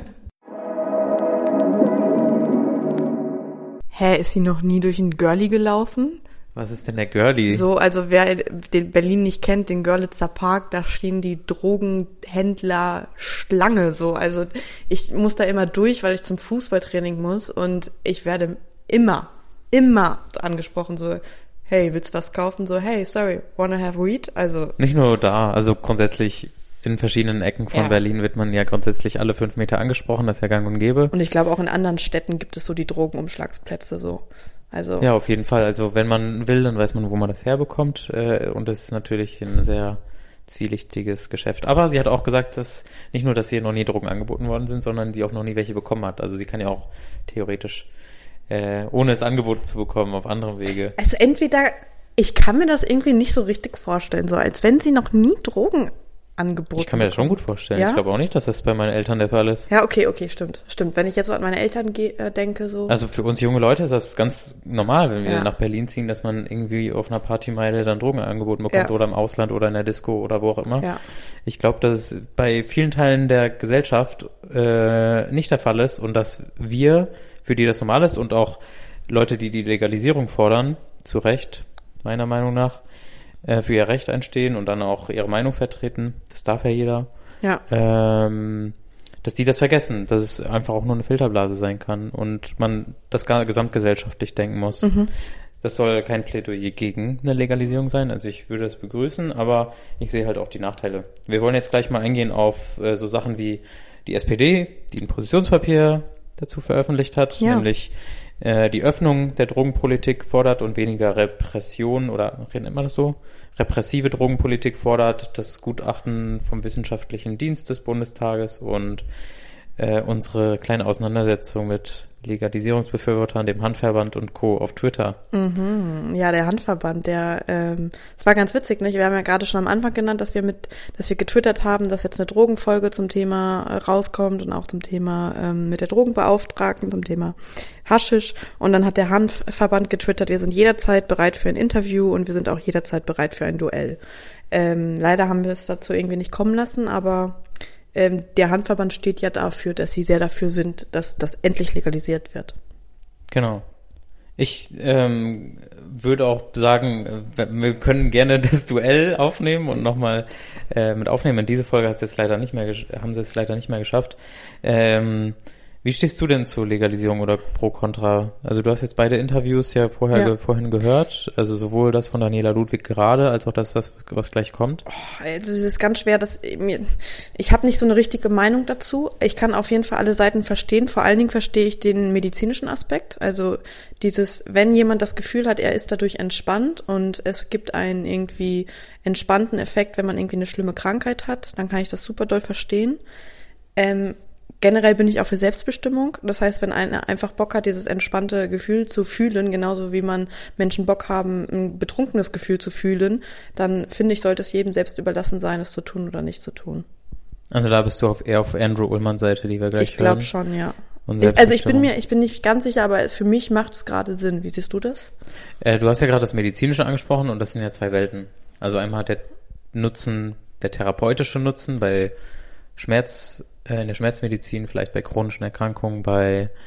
Hä, ist sie noch nie durch ein Girlie gelaufen? Was ist denn der Girlie? So, also wer den Berlin nicht kennt, den Görlitzer Park, da stehen die Drogenhändler Schlange so. Also ich muss da immer durch, weil ich zum Fußballtraining muss und ich werde immer, immer angesprochen so, hey, willst du was kaufen? So, hey, sorry, wanna have weed? Also nicht nur da, also grundsätzlich in verschiedenen Ecken von ja. Berlin wird man ja grundsätzlich alle fünf Meter angesprochen, das ist ja gang und gäbe. Und ich glaube auch in anderen Städten gibt es so die Drogenumschlagsplätze so. Also ja, auf jeden Fall. Also wenn man will, dann weiß man, wo man das herbekommt. Äh, und das ist natürlich ein sehr zwielichtiges Geschäft. Aber sie hat auch gesagt, dass nicht nur, dass ihr noch nie Drogen angeboten worden sind, sondern sie auch noch nie welche bekommen hat. Also sie kann ja auch theoretisch, äh, ohne es angeboten zu bekommen, auf anderem Wege. Also entweder, ich kann mir das irgendwie nicht so richtig vorstellen, so als wenn sie noch nie Drogen angeboten. Ich kann mir das schon gut vorstellen. Ja? Ich glaube auch nicht, dass das bei meinen Eltern der Fall ist. Ja, okay, okay, stimmt. Stimmt. Wenn ich jetzt so an meine Eltern ge- äh, denke, so. Also für uns junge Leute ist das ganz normal, wenn wir Ja. nach Berlin ziehen, dass man irgendwie auf einer Partymeile dann Drogen angeboten bekommt Ja. oder im Ausland oder in der Disco oder wo auch immer. Ja. Ich glaube, dass es bei vielen Teilen der Gesellschaft äh, nicht der Fall ist und dass wir, für die das normal ist und auch Leute, die die Legalisierung fordern, zu Recht, meiner Meinung nach, für ihr Recht einstehen und dann auch ihre Meinung vertreten, das darf ja jeder, Ja. ähm, dass die das vergessen, dass es einfach auch nur eine Filterblase sein kann und man das gar gesamtgesellschaftlich denken muss. Mhm. Das soll kein Plädoyer gegen eine Legalisierung sein, also ich würde das begrüßen, aber ich sehe halt auch die Nachteile. Wir wollen jetzt gleich mal eingehen auf äh, so Sachen wie die S P D, die ein Positionspapier dazu veröffentlicht hat, Ja. nämlich äh, die Öffnung der Drogenpolitik fordert und weniger Repression oder nennt man das so? Repressive Drogenpolitik fordert, das Gutachten vom Wissenschaftlichen Dienst des Bundestages und äh, unsere kleine Auseinandersetzung mit Legalisierungsbefürwortern, dem Handverband und Co. auf Twitter. Mhm. Ja, der Handverband, der, ähm, es war ganz witzig, nicht? Wir haben ja gerade schon am Anfang genannt, dass wir mit, dass wir getwittert haben, dass jetzt eine Drogenfolge zum Thema äh, rauskommt und auch zum Thema ähm, mit der Drogenbeauftragten, zum Thema Haschisch. Und dann hat der Handverband getwittert, wir sind jederzeit bereit für ein Interview und wir sind auch jederzeit bereit für ein Duell. Ähm, leider haben wir es dazu irgendwie nicht kommen lassen, aber Ähm, der Handverband steht ja dafür, dass sie sehr dafür sind, dass das endlich legalisiert wird. Genau. Ich ähm, würde auch sagen, wir können gerne das Duell aufnehmen und nochmal äh, mit aufnehmen. Diese Folge hat es jetzt leider nicht mehr gesch- haben sie es leider nicht mehr geschafft. Ähm, wie stehst du denn zur Legalisierung oder pro kontra? Also du hast jetzt beide Interviews ja vorher Ja. ge- vorhin gehört, also sowohl das von Daniela Ludwig gerade, als auch das, das was gleich kommt. Also es ist ganz schwer, dass mir, ich habe nicht so eine richtige Meinung dazu. Ich kann auf jeden Fall alle Seiten verstehen. Vor allen Dingen verstehe ich den medizinischen Aspekt. Also dieses, wenn jemand das Gefühl hat, er ist dadurch entspannt und es gibt einen irgendwie entspannten Effekt, wenn man irgendwie eine schlimme Krankheit hat, dann kann ich das super doll verstehen. Ähm, Generell bin ich auch für Selbstbestimmung. Das heißt, wenn einer einfach Bock hat, dieses entspannte Gefühl zu fühlen, genauso wie man Menschen Bock haben, ein betrunkenes Gefühl zu fühlen, dann finde ich, sollte es jedem selbst überlassen sein, es zu tun oder nicht zu tun. Also da bist du auf, eher auf Andrew Ullmanns Seite, die wir gleich Ich glaube hören. schon, ja. Und Ich, also ich bin Selbstbestimmung. mir, ich bin nicht ganz sicher, aber für mich macht es gerade Sinn. Wie siehst du das? Äh, du hast ja gerade das Medizinische angesprochen und das sind ja zwei Welten. Also einmal hat der Nutzen, der therapeutische Nutzen bei Schmerz, äh, in der Schmerzmedizin, vielleicht bei chronischen Erkrankungen, bei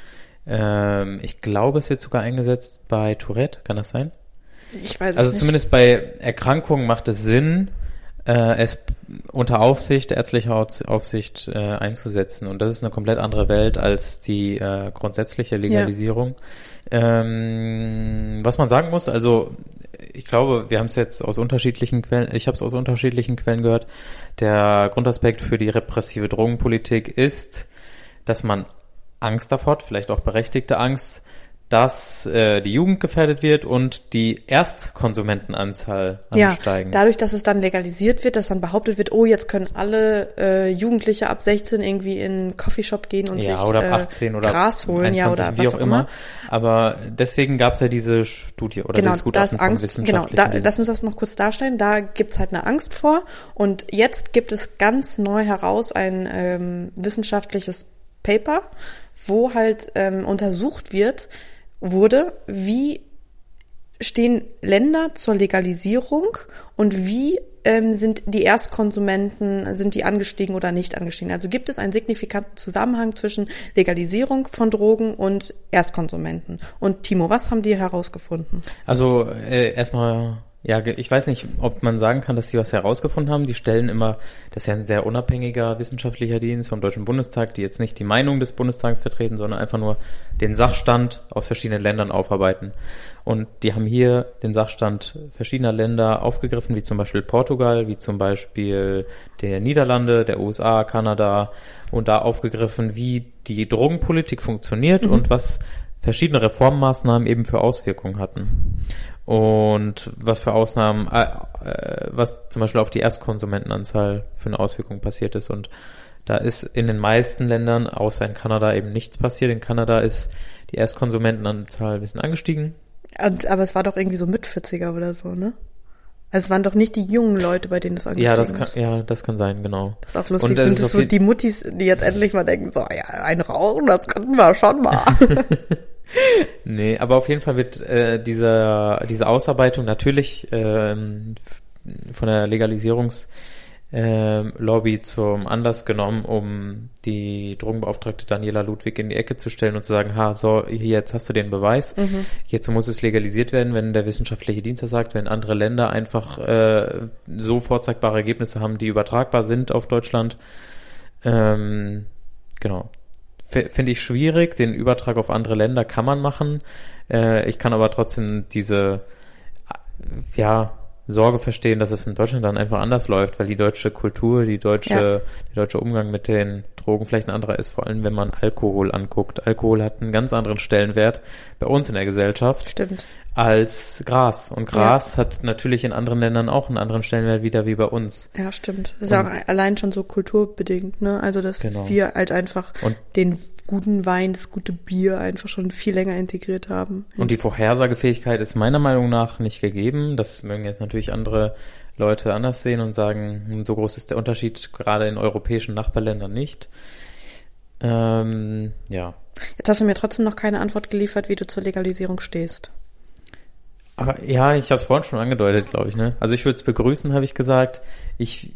Ähm, ich glaube, es wird sogar eingesetzt bei Tourette, kann das sein? Ich weiß es Also nicht. zumindest bei Erkrankungen macht es Sinn, äh, es unter Aufsicht, ärztlicher Aufsicht äh, einzusetzen. Und das ist eine komplett andere Welt als die äh, grundsätzliche Legalisierung. Ja. Ähm, was man sagen muss, also ich glaube, wir haben es jetzt aus unterschiedlichen Quellen, ich habe es aus unterschiedlichen Quellen gehört, der Grundaspekt für die repressive Drogenpolitik ist, dass man Angst davor hat, vielleicht auch berechtigte Angst, dass äh, die Jugend gefährdet wird und die Erstkonsumentenanzahl ansteigen. Ja, dadurch, dass es dann legalisiert wird, dass dann behauptet wird, oh, jetzt können alle äh, Jugendliche ab sechzehn irgendwie in einen Coffeeshop gehen und ja, sich oder äh, achtzehn oder Gras holen, einundzwanzig, ja, oder wie was auch immer. Aber deswegen gab es ja diese Studie oder genau, dieses Gutachten da ist Angst, vom genau, wissenschaftlichen da, lass uns das noch kurz darstellen. Da gibt's halt eine Angst vor und jetzt gibt es ganz neu heraus ein ähm, wissenschaftliches Paper, wo halt ähm, untersucht wird, wurde, wie stehen Länder zur Legalisierung und wie ähm, sind die Erstkonsumenten, sind die angestiegen oder nicht angestiegen? Also gibt es einen signifikanten Zusammenhang zwischen Legalisierung von Drogen und Erstkonsumenten? Und Timo, was haben die herausgefunden? Also äh, erstmal, ja, ich weiß nicht, ob man sagen kann, dass sie was herausgefunden haben. Die stellen immer, das ist ja ein sehr unabhängiger wissenschaftlicher Dienst vom Deutschen Bundestag, die jetzt nicht die Meinung des Bundestags vertreten, sondern einfach nur den Sachstand aus verschiedenen Ländern aufarbeiten. Und die haben hier den Sachstand verschiedener Länder aufgegriffen, wie zum Beispiel Portugal, wie zum Beispiel der Niederlande, der U S A, Kanada, und da aufgegriffen, wie die Drogenpolitik funktioniert mhm. und was verschiedene Reformmaßnahmen eben für Auswirkungen hatten. Und was für Ausnahmen, äh, was zum Beispiel auf die Erstkonsumentenanzahl für eine Auswirkung passiert ist. Und da ist in den meisten Ländern, außer in Kanada, eben nichts passiert. In Kanada ist die Erstkonsumentenanzahl ein bisschen angestiegen. Und, aber es war doch irgendwie so mit vierziger oder so, ne? Also es waren doch nicht die jungen Leute, bei denen das angestiegen ja, das kann, ist. Ja, das kann sein, genau. Das ist auch lustig. Und das sind das so die Muttis, die jetzt endlich mal denken, so, ja, ein Rauchen, das könnten wir schon mal. Nee, aber auf jeden Fall wird äh, diese, diese Ausarbeitung natürlich ähm, von der Legalisierungs- ähm, Lobby zum Anlass genommen, um die Drogenbeauftragte Daniela Ludwig in die Ecke zu stellen und zu sagen, ha, so, hier, jetzt hast du den Beweis, mhm. jetzt muss es legalisiert werden, wenn der wissenschaftliche Dienst das sagt, wenn andere Länder einfach äh, so vorzeigbare Ergebnisse haben, die übertragbar sind auf Deutschland. Ähm, genau. F- finde ich schwierig, den Übertrag auf andere Länder kann man machen. Äh, ich kann aber trotzdem diese, ja, Sorge verstehen, dass es in Deutschland dann einfach anders läuft, weil die deutsche Kultur, die deutsche, ja. der deutsche Umgang mit den Drogen vielleicht ein anderer ist, vor allem wenn man Alkohol anguckt. Alkohol hat einen ganz anderen Stellenwert bei uns in der Gesellschaft. Stimmt. Als Gras. Und Gras ja. hat natürlich in anderen Ländern auch einen anderen Stellenwert wieder wie bei uns. Ja, stimmt. Das ist und, auch allein schon so kulturbedingt, ne? Also, dass genau. wir halt einfach und den guten Wein, das gute Bier einfach schon viel länger integriert haben. Und die Vorhersagefähigkeit ist meiner Meinung nach nicht gegeben. Das mögen jetzt natürlich andere Leute anders sehen und sagen, so groß ist der Unterschied gerade in europäischen Nachbarländern nicht. Ähm, ja. Jetzt hast du mir trotzdem noch keine Antwort geliefert, wie du zur Legalisierung stehst. Aber ja, ich habe es vorhin schon angedeutet, glaube ich. Ne? Also ich würde es begrüßen, habe ich gesagt. Ich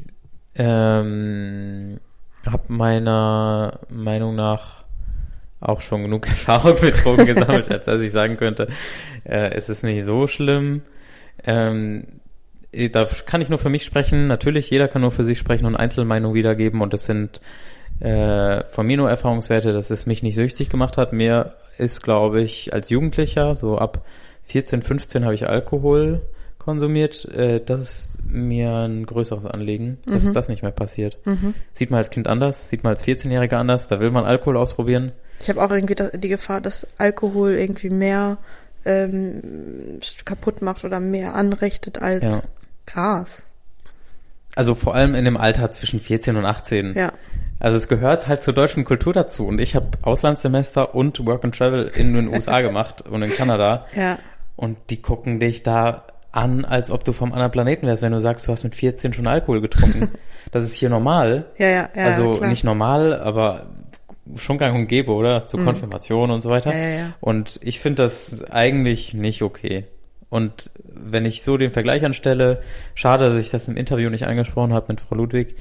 ähm, habe meiner Meinung nach auch schon genug Erfahrung mit Drogen gesammelt, als dass ich sagen könnte, äh, es ist nicht so schlimm. Ähm, da kann ich nur für mich sprechen. Natürlich, jeder kann nur für sich sprechen und Einzelmeinungen wiedergeben. Und das sind äh, von mir nur Erfahrungswerte, dass es mich nicht süchtig gemacht hat. Mir ist, glaube ich, als Jugendlicher, so ab vierzehn, fünfzehn habe ich Alkohol konsumiert. Äh, das ist mir ein größeres Anliegen, dass mhm. das nicht mehr passiert. Mhm. Sieht man als Kind anders, sieht man als vierzehnjähriger anders. Da will man Alkohol ausprobieren. Ich habe auch irgendwie die Gefahr, dass Alkohol irgendwie mehr ähm, kaputt macht oder mehr anrichtet als ja. Gras. Also vor allem in dem Alter zwischen vierzehn und achtzehn. Ja. Also es gehört halt zur deutschen Kultur dazu. Und ich habe Auslandssemester und Work and Travel in den U S A gemacht und in Kanada. Ja. Und die gucken dich da an, als ob du vom anderen Planeten wärst, wenn du sagst, du hast mit vierzehn schon Alkohol getrunken. Das ist hier normal. Ja, ja, ja. Also klar. Nicht normal, aber schon gang und gäbe, oder? Zur mhm. Konfirmation und so weiter. Ja, ja, ja. Und ich finde das eigentlich nicht okay. Und wenn ich so den Vergleich anstelle, schade, dass ich das im Interview nicht angesprochen habe mit Frau Ludwig,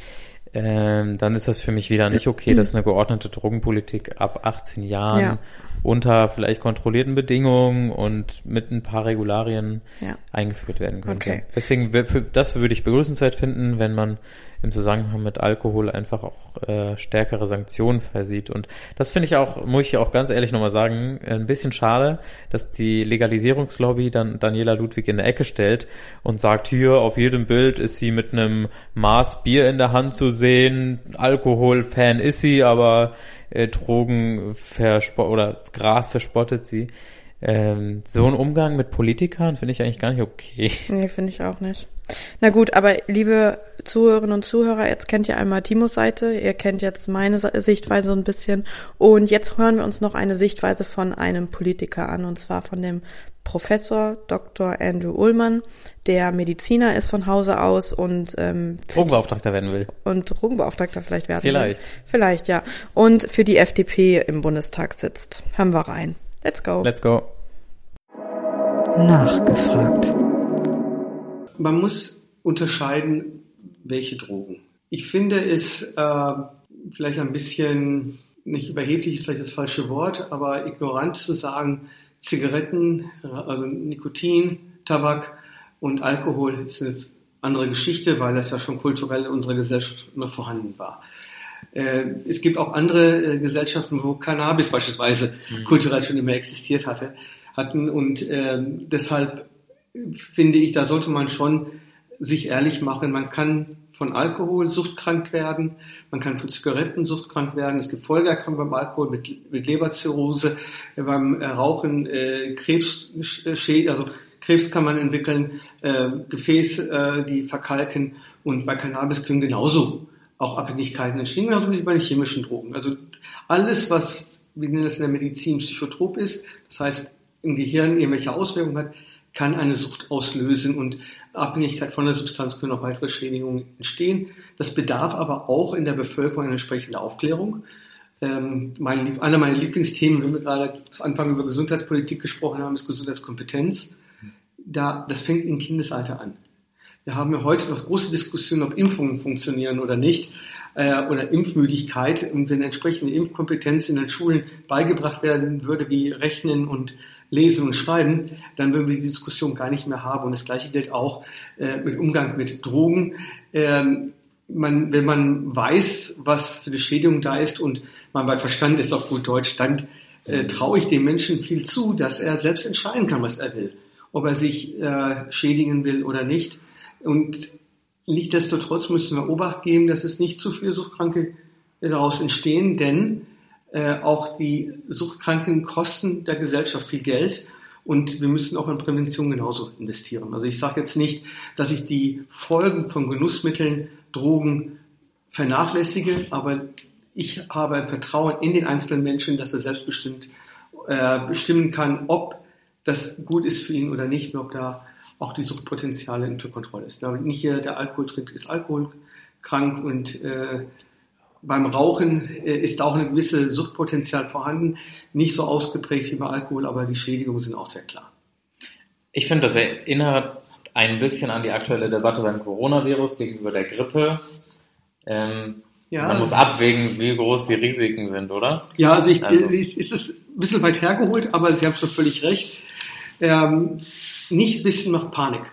ähm, dann ist das für mich wieder nicht okay, dass eine geordnete Drogenpolitik ab achtzehn Jahren ja. unter vielleicht kontrollierten Bedingungen und mit ein paar Regularien ja. eingeführt werden könnte. Okay. Deswegen, für, das würde ich begrüßenswert finden, wenn man im Zusammenhang mit Alkohol einfach auch äh, stärkere Sanktionen versieht. Und das finde ich auch, muss ich auch ganz ehrlich nochmal sagen, ein bisschen schade, dass die Legalisierungslobby dann Daniela Ludwig in der Ecke stellt und sagt, hier auf jedem Bild ist sie mit einem Maß Bier in der Hand zu sehen, Alkoholfan ist sie, aber äh, Drogen verspo- oder Gras verspottet sie. Ähm, so ein Umgang mit Politikern finde ich eigentlich gar nicht okay. Nee, finde ich auch nicht. Na gut, aber liebe Zuhörerinnen und Zuhörer, jetzt kennt ihr einmal Timos Seite, ihr kennt jetzt meine Sichtweise so ein bisschen und jetzt hören wir uns noch eine Sichtweise von einem Politiker an und zwar von dem Professor Doktor Andrew Ullmann, der Mediziner ist von Hause aus und ähm, Drogenbeauftragter werden will. Und Drogenbeauftragter vielleicht werden Vielleicht. will. Vielleicht, ja. Und für die F D P im Bundestag sitzt. Hören wir rein. Let's go. Let's go. Nachgefragt. Man muss unterscheiden, welche Drogen. Ich finde es äh, vielleicht ein bisschen, nicht überheblich ist vielleicht das falsche Wort, aber ignorant zu sagen, Zigaretten, also Nikotin, Tabak und Alkohol ist eine andere Geschichte, weil das ja schon kulturell in unserer Gesellschaft immer vorhanden war. Äh, es gibt auch andere äh, Gesellschaften, wo Cannabis beispielsweise mhm. kulturell schon immer existiert hatte, hatten und äh, deshalb finde ich, da sollte man schon sich ehrlich machen. Man kann von Alkohol suchtkrank werden, man kann von Zigaretten suchtkrank werden. Es gibt Folgeerkrankungen beim Alkohol mit, mit Leberzirrhose, äh, beim äh, Rauchen äh, Krebs, äh, also Krebs kann man entwickeln, äh, Gefäß, äh, die verkalken und bei Cannabis können genauso auch Abhängigkeiten entstehen, genauso wie bei den chemischen Drogen. Also alles, was, wir nennen das in der Medizin, psychotrop ist, das heißt im Gehirn irgendwelche Auswirkungen hat, kann eine Sucht auslösen und Abhängigkeit von der Substanz können auch weitere Schädigungen entstehen. Das bedarf aber auch in der Bevölkerung eine entsprechende Aufklärung. Ähm, mein, einer meiner Lieblingsthemen, wenn wir gerade zu Anfang über Gesundheitspolitik gesprochen haben, ist Gesundheitskompetenz. Da, das fängt im Kindesalter an. Wir haben ja heute noch große Diskussionen, ob Impfungen funktionieren oder nicht, äh, oder Impfmüdigkeit. Und wenn entsprechende Impfkompetenz in den Schulen beigebracht werden würde, wie Rechnen und Lesen und Schreiben, dann würden wir die Diskussion gar nicht mehr haben. Und das Gleiche gilt auch äh, mit Umgang mit Drogen. Ähm, man, wenn man weiß, was für eine Schädigung da ist und man bei Verstand ist auf gut Deutsch, dann äh, traue ich dem Menschen viel zu, dass er selbst entscheiden kann, was er will. Ob er sich äh, schädigen will oder nicht. Und nichtsdestotrotz müssen wir Obacht geben, dass es nicht zu viele Suchtkranke daraus entstehen, denn äh, auch die Suchtkranken kosten der Gesellschaft viel Geld und wir müssen auch in Prävention genauso investieren. Also ich sage jetzt nicht, dass ich die Folgen von Genussmitteln, Drogen vernachlässige, aber ich habe ein Vertrauen in den einzelnen Menschen, dass er selbstbestimmt äh, bestimmen kann, ob das gut ist für ihn oder nicht, und ob da auch die Suchtpotenziale unter Kontrolle ist. Ich glaube, nicht jeder, der Alkohol trinkt, ist alkoholkrank und äh, beim Rauchen äh, ist auch ein gewisses Suchtpotenzial vorhanden. Nicht so ausgeprägt wie bei Alkohol, aber die Schädigungen sind auch sehr klar. Ich finde, das erinnert ein bisschen an die aktuelle Debatte beim Coronavirus gegenüber der Grippe. Ähm, ja. Man muss abwägen, wie groß die Risiken sind, oder? Ja, also, ich, also. es ist ein bisschen weit hergeholt, aber Sie haben schon völlig recht. Ähm, nicht wissen macht Panik.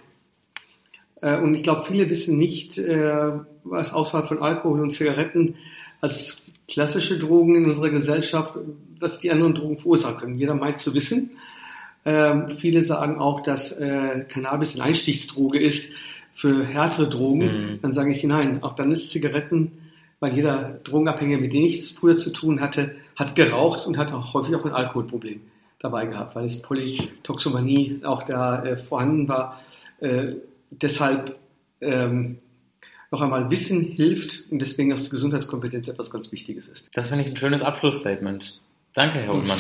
Äh, und ich glaube, viele wissen nicht, äh, was außerhalb von Alkohol und Zigaretten als klassische Drogen in unserer Gesellschaft, was die anderen Drogen verursachen können. Jeder meint zu wissen. Ähm, viele sagen auch, dass äh, Cannabis eine Einstiegsdroge ist für härtere Drogen. Mhm. Dann sage ich, nein, auch dann ist Zigaretten, weil jeder Drogenabhängige, mit dem ich früher zu tun hatte, hat geraucht und hat auch häufig auch ein Alkoholproblem dabei gehabt, weil es Polytoxomanie auch da äh, vorhanden war. Äh, deshalb ähm, noch einmal Wissen hilft und deswegen auch die Gesundheitskompetenz etwas ganz Wichtiges ist. Das finde ich ein schönes Abschlussstatement. Danke, Herr Ullmann.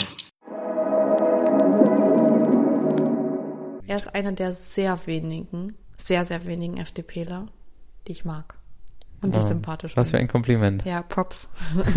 Er ist einer der sehr wenigen, sehr, sehr wenigen FDPler, die ich mag. Und die oh, sympathisch was für ein Kompliment. Ja, Props.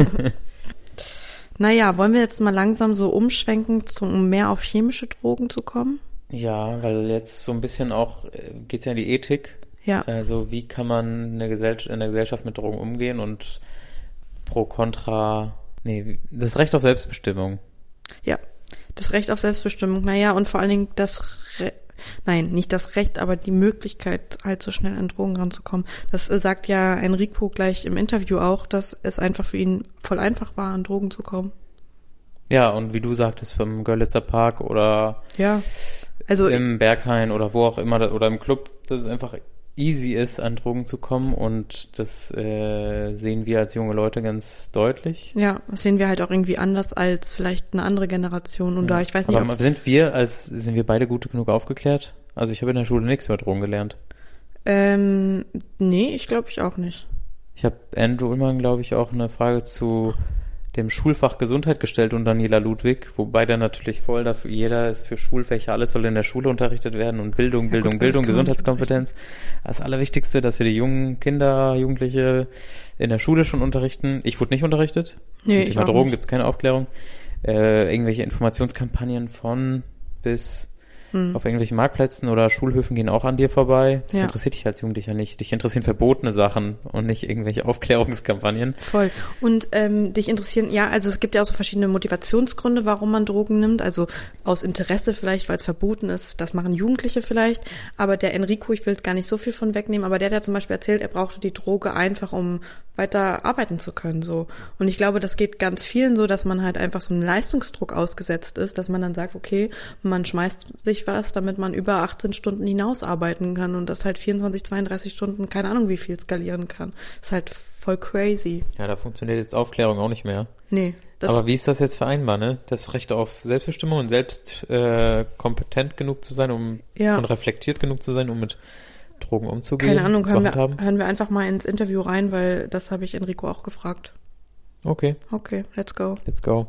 Naja, wollen wir jetzt mal langsam so umschwenken, um mehr auf chemische Drogen zu kommen? Ja, weil jetzt so ein bisschen auch, geht's ja in die Ethik. Ja. Also wie kann man in der Gesellschaft, in der Gesellschaft mit Drogen umgehen und pro kontra, nee, das Recht auf Selbstbestimmung. Ja, das Recht auf Selbstbestimmung, naja, und vor allen Dingen das Re- Nein, nicht das Recht, aber die Möglichkeit, halt so schnell an Drogen ranzukommen. Das äh, sagt ja Enrico gleich im Interview auch, dass es einfach für ihn voll einfach war, an Drogen zu kommen. Ja, und wie du sagtest, vom Görlitzer Park oder Ja, also im Berghain oder wo auch immer, oder im Club, dass es einfach easy ist, an Drogen zu kommen, und das äh, sehen wir als junge Leute ganz deutlich. ja, das sehen wir halt auch irgendwie anders als vielleicht eine andere Generation. Und Ja. da, ich weiß nicht, Aber ob sind wir als, sind wir beide gut genug aufgeklärt? Also ich habe in der Schule nichts über Drogen gelernt. ähm, nee, ich glaube ich auch nicht. Ich habe Andrew Ullmann, glaube ich, auch eine Frage zu dem Schulfach Gesundheit gestellt und Daniela Ludwig, wobei der natürlich voll dafür, jeder ist für Schulfächer, alles soll in der Schule unterrichtet werden und Bildung, Ja, Bildung, gut, Bildung, das kann man nicht Gesundheitskompetenz. Das Allerwichtigste, dass wir die jungen Kinder, Jugendliche in der Schule schon unterrichten. Ich wurde nicht unterrichtet. Nee, Zum ich Thema auch Drogen nicht. gibt es keine Aufklärung. Äh, irgendwelche Informationskampagnen von bis Hm. auf irgendwelchen Marktplätzen oder Schulhöfen gehen auch an dir vorbei. Das Ja. interessiert dich als Jugendlicher nicht. Dich interessieren verbotene Sachen und nicht irgendwelche Aufklärungskampagnen. Voll. Und ähm, dich interessieren, ja, also es gibt ja auch so verschiedene Motivationsgründe, warum man Drogen nimmt. Also aus Interesse vielleicht, weil es verboten ist. Das machen Jugendliche vielleicht. Aber der Enrico, ich will jetzt gar nicht so viel von wegnehmen, aber der hat ja zum Beispiel erzählt, er brauchte die Droge einfach, um weiter arbeiten zu können. So. Und ich glaube, das geht ganz vielen so, dass man halt einfach so einem Leistungsdruck ausgesetzt ist, dass man dann sagt, okay, man schmeißt sich was, damit man über achtzehn Stunden hinaus arbeiten kann und das halt vierundzwanzig, zweiunddreißig Stunden, keine Ahnung wie viel skalieren kann. Das ist halt voll crazy. Ja, da funktioniert jetzt Aufklärung auch nicht mehr. Nee. Das Aber wie ist das jetzt vereinbar, ne? Das Recht auf Selbstbestimmung und selbst äh, kompetent genug zu sein, um Ja. und reflektiert genug zu sein, um mit Drogen umzugehen? Keine Ahnung, zu hören wir, handhaben? hören wir einfach mal ins Interview rein, weil das habe ich Enrico auch gefragt. Okay, Okay, let's go. let's go.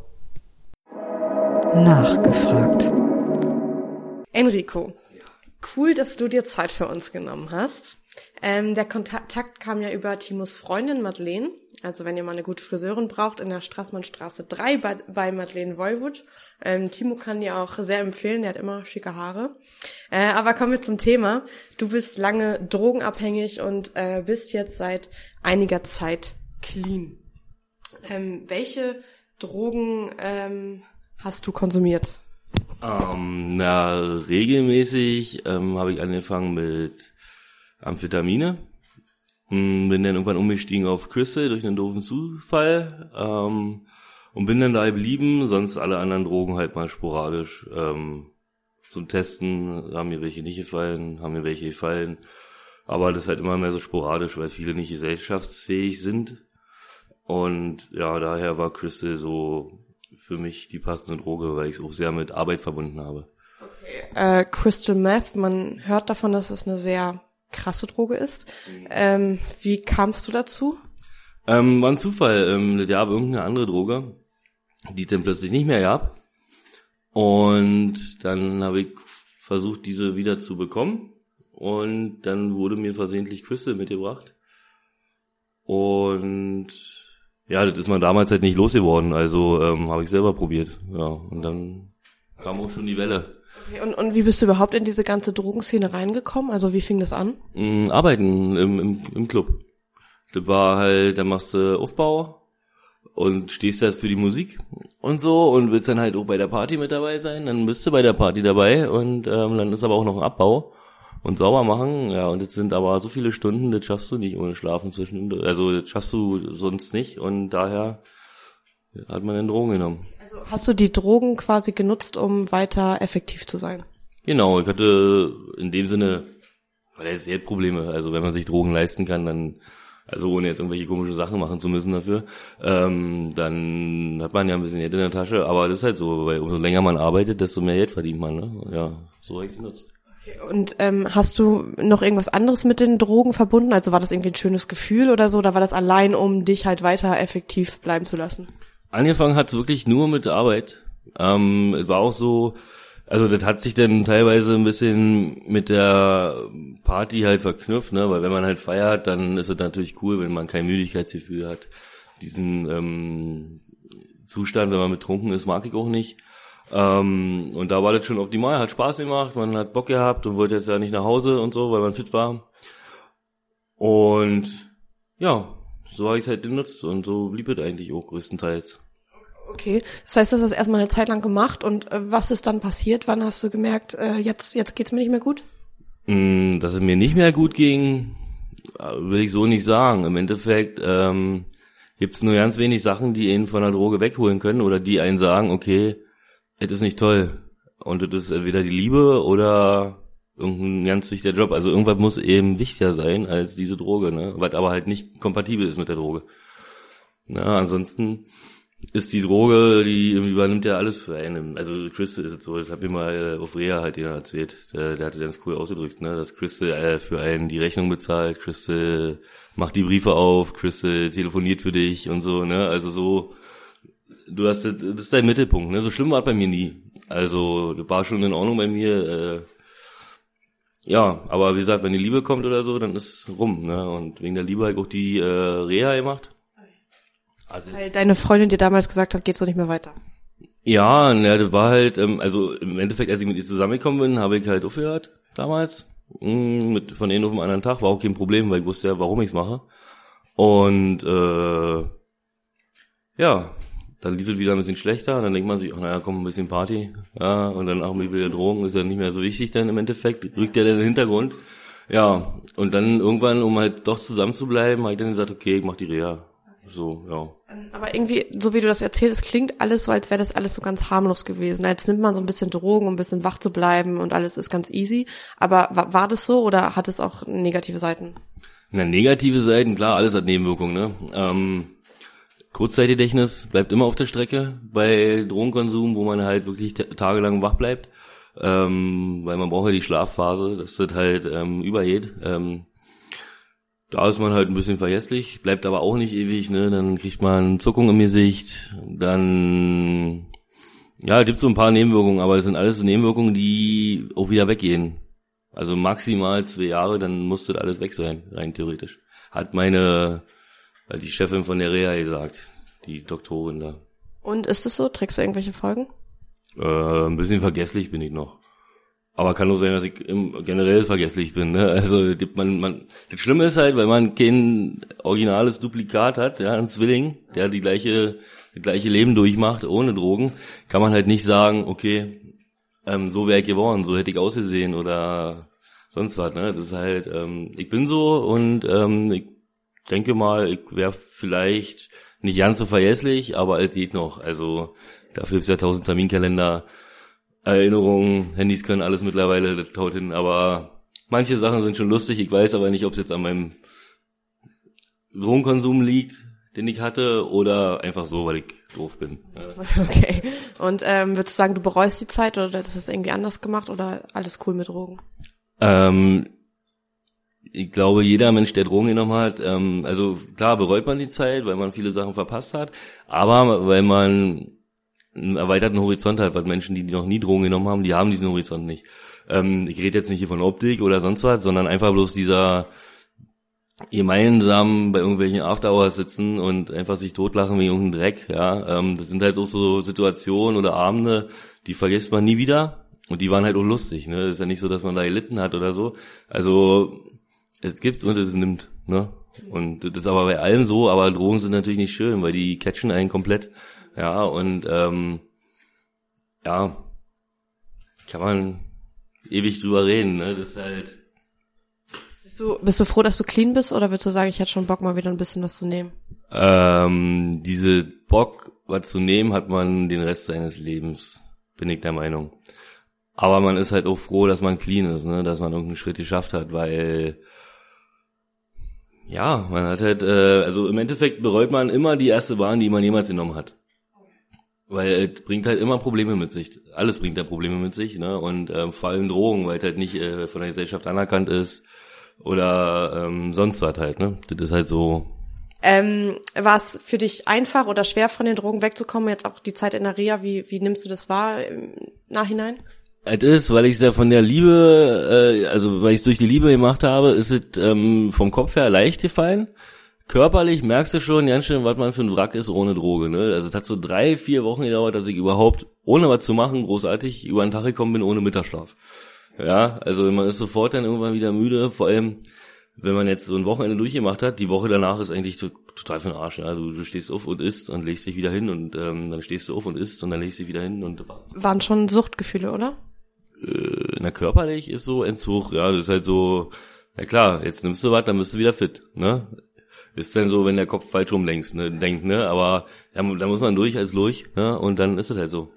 Nachgefragt. Enrico, cool, dass du dir Zeit für uns genommen hast. Ähm, der Kontakt kam ja über Timos Freundin Madeleine. Also wenn ihr mal eine gute Friseurin braucht, in der Straßmannstraße drei bei, bei Madeleine Woiwod. Ähm, Timo kann dir auch sehr empfehlen, der hat immer schicke Haare. Äh, aber kommen wir zum Thema. Du bist lange drogenabhängig und äh, bist jetzt seit einiger Zeit clean. Ähm, welche Drogen ähm, hast du konsumiert? Ähm, na, regelmäßig ähm, habe ich angefangen mit Amphetamine. Hm, bin dann irgendwann umgestiegen auf Crystal durch einen doofen Zufall. Ähm, und bin dann da geblieben, sonst alle anderen Drogen halt mal sporadisch. Ähm, zum Testen haben mir welche nicht gefallen, haben mir welche gefallen. Aber das ist halt immer mehr so sporadisch, weil viele nicht gesellschaftsfähig sind. Und ja, daher war Crystal so für mich die passende Droge, weil ich es auch sehr mit Arbeit verbunden habe. Äh, Crystal Meth, man hört davon, dass es eine sehr krasse Droge ist. Ähm, wie kamst du dazu? Ähm, war ein Zufall. Ähm, es gab irgendeine andere Droge, die es dann plötzlich nicht mehr gab. Und dann habe ich versucht, diese wieder zu bekommen. Und dann wurde mir versehentlich Crystal mitgebracht. Und ja, das ist man damals halt nicht losgeworden. Also ähm, habe ich selber probiert. Ja, und dann kam auch schon die Welle. Okay, und, und wie bist du überhaupt in diese ganze Drogenszene reingekommen? Also wie fing das an? Mm, Arbeiten im, im, im Club. Das war halt, da machst du Aufbau und stehst da für die Musik und so und willst dann halt auch bei der Party mit dabei sein. Dann bist du bei der Party dabei und ähm, dann ist aber auch noch ein Abbau und sauber machen. Ja, und das sind aber so viele Stunden, das schaffst du nicht ohne Schlafen zwischen. Also das schaffst du sonst nicht und daher hat man dann Drogen genommen. Also hast du die Drogen quasi genutzt, um weiter effektiv zu sein? Genau, ich hatte in dem Sinne, weil er sehr Probleme, also wenn man sich Drogen leisten kann, dann, also ohne jetzt irgendwelche komischen Sachen machen zu müssen dafür, ähm, dann hat man ja ein bisschen Geld in der Tasche, aber das ist halt so, weil umso länger man arbeitet, desto mehr Geld verdient man, ne? Ja, so habe ich es genutzt. Und ähm, hast du noch irgendwas anderes mit den Drogen verbunden? Also war das irgendwie ein schönes Gefühl oder so, oder war das allein, um dich halt weiter effektiv bleiben zu lassen? Angefangen hat es wirklich nur mit der Arbeit. Ähm, es war auch so, also das hat sich dann teilweise ein bisschen mit der Party halt verknüpft, ne? Weil wenn man halt feiert, dann ist es natürlich cool, wenn man kein Müdigkeitsgefühl hat. Diesen ähm, Zustand, wenn man betrunken ist, mag ich auch nicht. Ähm, und da war das schon optimal, hat Spaß gemacht, man hat Bock gehabt und wollte jetzt ja nicht nach Hause und so, weil man fit war. Und ja, so habe ich es halt genutzt und so blieb es eigentlich auch größtenteils. Okay, das heißt, du hast das erstmal eine Zeit lang gemacht und äh, was ist dann passiert? Wann hast du gemerkt, äh, jetzt jetzt geht's mir nicht mehr gut? Mm, dass es mir nicht mehr gut ging, will ich so nicht sagen. Im Endeffekt ähm, gibt's nur ganz wenig Sachen, die einen von der Droge wegholen können oder die einen sagen, okay, das ist nicht toll. Und das ist entweder die Liebe oder irgendein ganz wichtiger Job. Also irgendwas muss eben wichtiger sein als diese Droge, ne? Was aber halt nicht kompatibel ist mit der Droge. Na, ansonsten ist die Droge, die übernimmt ja alles für einen. Also Crystal ist es so, das hat mir mal auf Reha halt jeder erzählt. Der, der hatte ganz cool ausgedrückt, ne, dass Crystal äh, für einen die Rechnung bezahlt, Crystal macht die Briefe auf, Crystal telefoniert für dich und so, ne. Also so, du hast das, das ist dein Mittelpunkt, ne. So schlimm war es bei mir nie. Also das war schon in Ordnung bei mir. Äh, ja, aber wie gesagt, wenn die Liebe kommt oder so, dann ist rum, ne. Und wegen der Liebe habe ich auch die äh, Reha gemacht. Also Weil deine Freundin dir damals gesagt hat, geht so nicht mehr weiter. Ja, ne, das war halt, ähm, also im Endeffekt, als ich mit ihr zusammengekommen bin, habe ich halt aufgehört damals. Mm, mit, von einem auf den anderen Tag, war auch kein Problem, weil ich wusste ja, warum ich's mache. Und äh, ja, dann lief es wieder ein bisschen schlechter und dann denkt man sich, ach naja, komm, ein bisschen Party. Ja, und dann auch mit wieder Drogen, ist ja nicht mehr so wichtig dann im Endeffekt, rückt ja dann in den Hintergrund. Ja, und dann irgendwann, um halt doch zusammen zu bleiben, habe ich dann gesagt, okay, ich mach die Reha. So, ja. Aber irgendwie, so wie du das erzählst, klingt alles so, als wäre das alles so ganz harmlos gewesen. Jetzt nimmt man so ein bisschen Drogen, um ein bisschen wach zu bleiben und alles ist ganz easy. Aber war, war das so oder hat es auch negative Seiten? Na, negative Seiten, klar, alles hat Nebenwirkungen, ne? Ähm, Kurzzeitgedächtnis bleibt immer auf der Strecke bei Drogenkonsum, wo man halt wirklich t- tagelang wach bleibt. Ähm, weil man braucht ja die Schlafphase, dass das halt ähm, übergeht. Ähm, Da ist man halt ein bisschen vergesslich, bleibt aber auch nicht ewig, ne? Dann kriegt man Zuckung im Gesicht, dann, ja, gibt's so ein paar Nebenwirkungen, aber das sind alles so Nebenwirkungen, die auch wieder weggehen. Also maximal zwei Jahre, dann muss das alles weg sein, rein theoretisch. Hat meine, die Chefin von der Reha gesagt, die Doktorin da. Und ist es so? Trägst du irgendwelche Folgen? Äh, ein bisschen vergesslich bin ich noch. Aber kann nur sein, dass ich generell vergesslich bin, ne? Also man, man, das Schlimme ist halt, weil man kein originales Duplikat hat, ja, ein Zwilling, der die gleiche, das gleiche Leben durchmacht ohne Drogen, kann man halt nicht sagen, okay, ähm, so wäre ich geworden, so hätte ich ausgesehen oder sonst was, ne? Das ist halt, ähm, ich bin so und ähm, ich denke mal, ich wäre vielleicht nicht ganz so vergesslich, aber es geht noch. Also dafür gibt's ja tausend Terminkalender. Erinnerungen, Handys können alles mittlerweile, das haut hin, aber manche Sachen sind schon lustig, ich weiß aber nicht, ob es jetzt an meinem Drogenkonsum liegt, den ich hatte, oder einfach so, weil ich doof bin. Okay, und ähm, würdest du sagen, du bereust die Zeit oder hättest du es irgendwie anders gemacht oder alles cool mit Drogen? Ähm, ich glaube, jeder Mensch, der Drogen genommen hat, ähm, also klar bereut man die Zeit, weil man viele Sachen verpasst hat, aber weil man einen erweiterten Horizont hat, was Menschen, die noch nie Drogen genommen haben, die haben diesen Horizont nicht. Ähm, ich rede jetzt nicht hier von Optik oder sonst was, sondern einfach bloß dieser gemeinsam bei irgendwelchen After-Hours sitzen und einfach sich totlachen wegen irgendeinem Dreck, ja. Ähm, das sind halt auch so Situationen oder Abende, die vergisst man nie wieder und die waren halt auch lustig, ne. Das ist ja nicht so, dass man da gelitten hat oder so. Also, es gibt und es nimmt, ne. Und das ist aber bei allem so, aber Drogen sind natürlich nicht schön, weil die catchen einen komplett. Ja, und ähm, ja, kann man ewig drüber reden, ne? Das ist halt. Bist du, bist du froh, dass du clean bist, oder würdest du sagen, ich hätte schon Bock, mal wieder ein bisschen was zu nehmen? Ähm, diese Bock, was zu nehmen, hat man den Rest seines Lebens, bin ich der Meinung. Aber man ist halt auch froh, dass man clean ist, ne? Dass man irgendeinen Schritt geschafft hat, weil ja, man hat halt, äh, also im Endeffekt bereut man immer die erste Bahn, die man jemals genommen hat. Weil es bringt halt immer Probleme mit sich. Alles bringt da Probleme mit sich, ne? Und äh, vor allem Drogen, weil es halt nicht äh, von der Gesellschaft anerkannt ist oder ähm, sonst was halt, ne? Das ist halt so. Ähm, war es für dich einfach oder schwer, von den Drogen wegzukommen? Jetzt auch die Zeit in der Reha, wie, wie nimmst du das wahr im Nachhinein? Es ist, weil ich es ja von der Liebe, äh, also weil ich es durch die Liebe gemacht habe, ist es ähm, vom Kopf her leicht gefallen. Körperlich merkst du schon ganz schön, was man für ein Wrack ist ohne Droge, ne? Also es hat so drei, vier Wochen gedauert, dass ich überhaupt, ohne was zu machen, großartig über den Tag gekommen bin, ohne Mittagsschlaf. Ja, also man ist sofort dann irgendwann wieder müde, vor allem, wenn man jetzt so ein Wochenende durchgemacht hat, die Woche danach ist eigentlich to- total für den Arsch. Ja. Du, du stehst auf und isst und legst dich wieder hin und ähm, dann stehst du auf und isst und dann legst dich wieder hin. Und Waren schon Suchtgefühle, oder? äh, na, körperlich ist so Entzug. Ja, das ist halt so, na klar, jetzt nimmst du was, dann bist du wieder fit. Ne? Ist dann so, wenn der Kopf falsch rumdenkt, ne, denkt, ne, aber da, da muss man durch als durch, ne, und dann ist es halt so.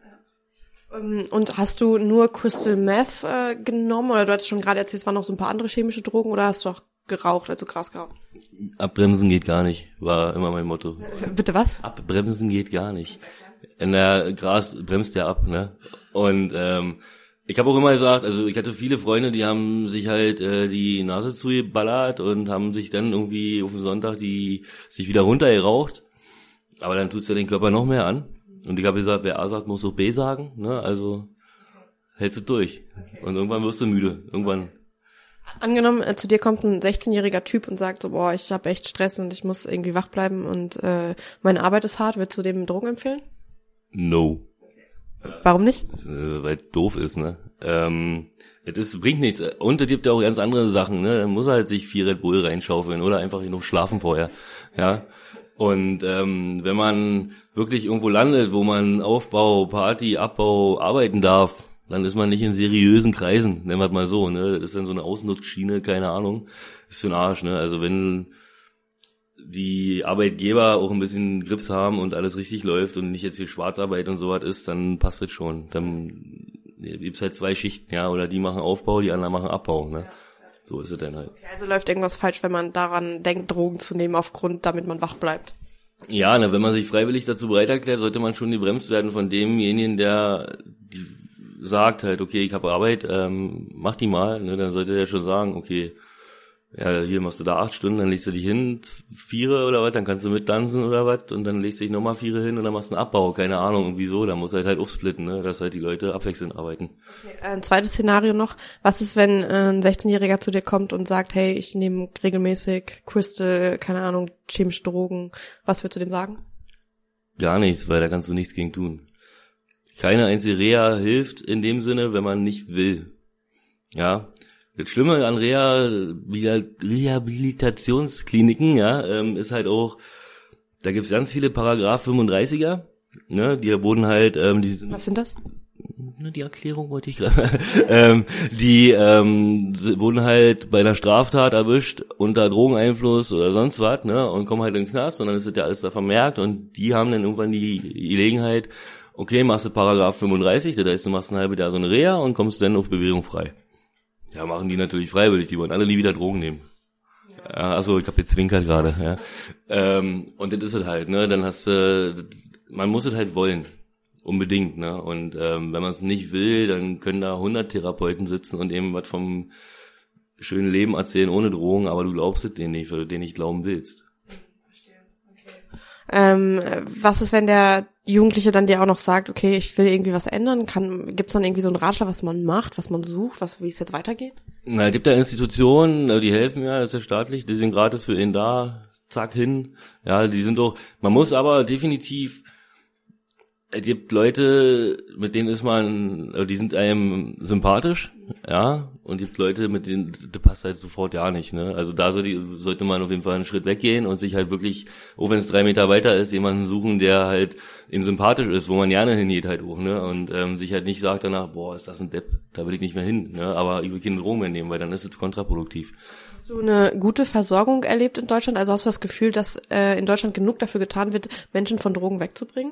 Und hast du nur Crystal Meth äh, genommen oder du hattest schon gerade erzählt, es waren noch so ein paar andere chemische Drogen oder hast du auch geraucht, also Gras geraucht? Abbremsen geht gar nicht, war immer mein Motto. Bitte was? Abbremsen geht gar nicht. In der Gras bremst ja ab, ne? Und ähm, ich habe auch immer gesagt, also ich hatte viele Freunde, die haben sich halt äh, die Nase zugeballert und haben sich dann irgendwie auf den Sonntag die sich wieder runtergeraucht. Aber dann tust du den Körper noch mehr an. Und ich habe gesagt, wer A sagt, muss auch B sagen, ne? Also hältst du durch. Und irgendwann wirst du müde. Irgendwann. Angenommen, äh, zu dir kommt ein sechzehnjähriger Typ und sagt so, boah, ich habe echt Stress und ich muss irgendwie wach bleiben und äh, meine Arbeit ist hart. Würdest du dem Drogen empfehlen? No. Warum nicht? Das, äh, weil es doof ist, ne? Ähm, das bringt nichts. Und es gibt ja auch ganz andere Sachen, ne? Dann muss er halt sich vier Red Bull reinschaufeln oder einfach genug schlafen vorher, ja? Und ähm, wenn man wirklich irgendwo landet, wo man Aufbau, Party, Abbau arbeiten darf, dann ist man nicht in seriösen Kreisen, nennen wir es mal so, ne? Das ist dann so eine Ausnutzschiene, keine Ahnung. Ist für den Arsch, ne? Also wenn die Arbeitgeber auch ein bisschen Grips haben und alles richtig läuft und nicht jetzt hier Schwarzarbeit und sowas ist, dann passt es schon. Dann gibt's halt zwei Schichten, ja, oder die machen Aufbau, die anderen machen Abbau, ne? So ist es dann halt. Okay, also läuft irgendwas falsch, wenn man daran denkt, Drogen zu nehmen, aufgrund, damit man wach bleibt. Ja, ne, wenn man sich freiwillig dazu bereit erklärt, sollte man schon gebremst werden von demjenigen, der die sagt halt, okay, ich habe Arbeit, ähm, mach die mal, ne, dann sollte der schon sagen, okay, ja, hier machst du da acht Stunden, dann legst du dich hin, viere oder was, dann kannst du mittanzen oder was und dann legst du dich nochmal viere hin und dann machst du einen Abbau, keine Ahnung, und wieso, da muss halt halt aufsplitten, ne, dass halt die Leute abwechselnd arbeiten. Okay, ein zweites Szenario noch, was ist, wenn äh, ein sechzehnjähriger zu dir kommt und sagt, hey, ich nehme regelmäßig Crystal, keine Ahnung, chemische Drogen, was würdest du dem sagen? Gar nichts, weil da kannst du nichts gegen tun. Keine einzige Reha hilft in dem Sinne, wenn man nicht will. Ja, das Schlimme an Reha, Rehabilitationskliniken, ja, ähm, ist halt auch, da gibt's ganz viele Paragraph fünfunddreißiger, ne, die wurden halt, ähm, die sind, Was sind das? die Erklärung wollte ich gerade, ähm, die ähm, wurden halt bei einer Straftat erwischt unter Drogeneinfluss oder sonst was, ne, und kommen halt in den Knast und dann ist das ja alles da vermerkt und die haben dann irgendwann die Gelegenheit, okay, machst du Paragraph fünfunddreißig, das heißt, du machst ein halbes Jahr so eine Reha und kommst dann auf Bewährung frei. Ja, machen die natürlich freiwillig, die wollen alle nie wieder Drogen nehmen. Ja, also ich habe jetzt zwinkert gerade, ja. Ähm, und das ist es halt, ne, dann hast du, man muss es halt wollen. Unbedingt, ne? Und ähm, wenn man es nicht will, dann können da hundert Therapeuten sitzen und eben was vom schönen Leben erzählen ohne Drogen, aber du glaubst es denen nicht, weil du denen nicht glauben willst. Ähm, was ist, wenn der Jugendliche dann dir auch noch sagt, okay, ich will irgendwie was ändern? Kann, gibt's dann irgendwie so einen Ratschlag, was man macht, was man sucht, was, wie es jetzt weitergeht? Na, es gibt ja Institutionen, die helfen ja, das ist ja staatlich, die sind gratis für ihn da, zack hin. Ja, die sind doch, man muss aber definitiv, es gibt Leute, mit denen ist man, die sind einem sympathisch, ja, und es gibt Leute, mit denen, das passt halt sofort ja nicht, ne, also da sollte man auf jeden Fall einen Schritt weggehen und sich halt wirklich, auch wenn es drei Meter weiter ist, jemanden suchen, der halt ihm sympathisch ist, wo man gerne hingeht halt auch, ne, und ähm, sich halt nicht sagt danach, boah, ist das ein Depp, da will ich nicht mehr hin, ne, aber ich will keine Drogen mehr nehmen, weil dann ist es kontraproduktiv. Hast du eine gute Versorgung erlebt in Deutschland? Also hast du das Gefühl, dass äh, in Deutschland genug dafür getan wird, Menschen von Drogen wegzubringen?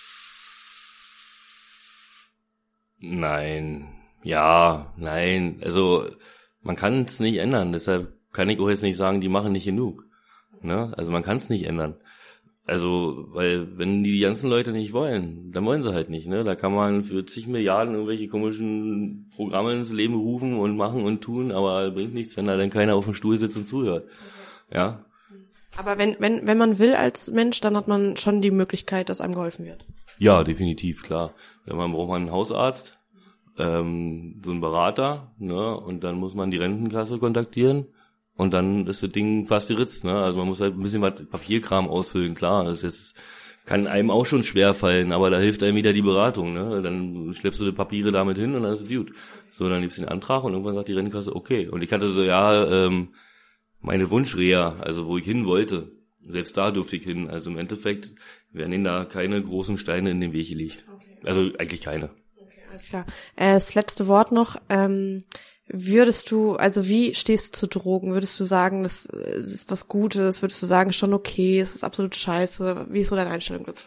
Nein, ja, nein, also man kann es nicht ändern, deshalb kann ich auch jetzt nicht sagen, die machen nicht genug, ne? Also man kann es nicht ändern, also weil wenn die ganzen Leute nicht wollen, dann wollen sie halt nicht, ne? Da kann man für zig Milliarden irgendwelche komischen Programme ins Leben rufen und machen und tun, aber bringt nichts, wenn da dann keiner auf dem Stuhl sitzt und zuhört, ja. Aber wenn wenn wenn man will als Mensch, dann hat man schon die Möglichkeit, dass einem geholfen wird. Ja, definitiv, klar. Wenn man braucht man einen Hausarzt, ähm, so einen Berater, ne, und dann muss man die Rentenkasse kontaktieren und dann ist das Ding fast geritzt, ne. Also man muss halt ein bisschen was Papierkram ausfüllen, klar. Das ist jetzt, kann einem auch schon schwer fallen, aber da hilft einem wieder die Beratung, ne. Dann schleppst du die Papiere damit hin und dann ist es gut. So, dann gibt's den Antrag und irgendwann sagt die Rentenkasse, okay. Und ich hatte so, ja, ähm, meine Wunschreha, also wo ich hin wollte. Selbst da durfte ich hin. Also im Endeffekt werden ihnen da keine großen Steine in den Weg gelegt. Okay. Also eigentlich keine. Okay, alles klar. Äh, das letzte Wort noch. Ähm, würdest du, also wie stehst du zu Drogen? Würdest du sagen, das ist was Gutes? Würdest du sagen, schon okay, es ist absolut scheiße? Wie ist so deine Einstellung dazu?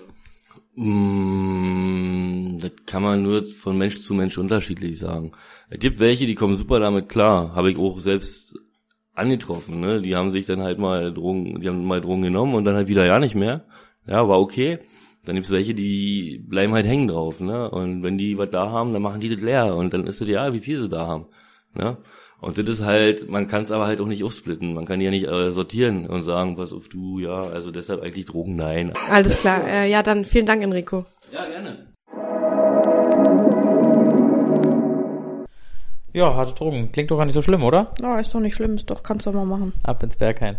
Mm, das kann man nur von Mensch zu Mensch unterschiedlich sagen. Es gibt welche, die kommen super damit klar. Habe ich auch selbst angetroffen, ne? Die haben sich dann halt mal Drogen, die haben mal Drogen genommen und dann halt wieder ja nicht mehr. Ja, war okay. Dann gibt's welche, die bleiben halt hängen drauf, ne? Und wenn die was da haben, dann machen die das leer und dann ist es ja, wie viel sie da haben, ne? Und das ist halt, man kann es aber halt auch nicht aufsplitten. Man kann die ja nicht äh, sortieren und sagen, pass auf du, ja, also deshalb eigentlich Drogen, nein. Alles klar. Äh, ja, dann vielen Dank, Enrico. Ja, gerne. Ja, harte Drogen. Klingt doch gar nicht so schlimm, oder? Ja, ist doch nicht schlimm, ist doch, kannst du mal machen. Ab ins Berghain.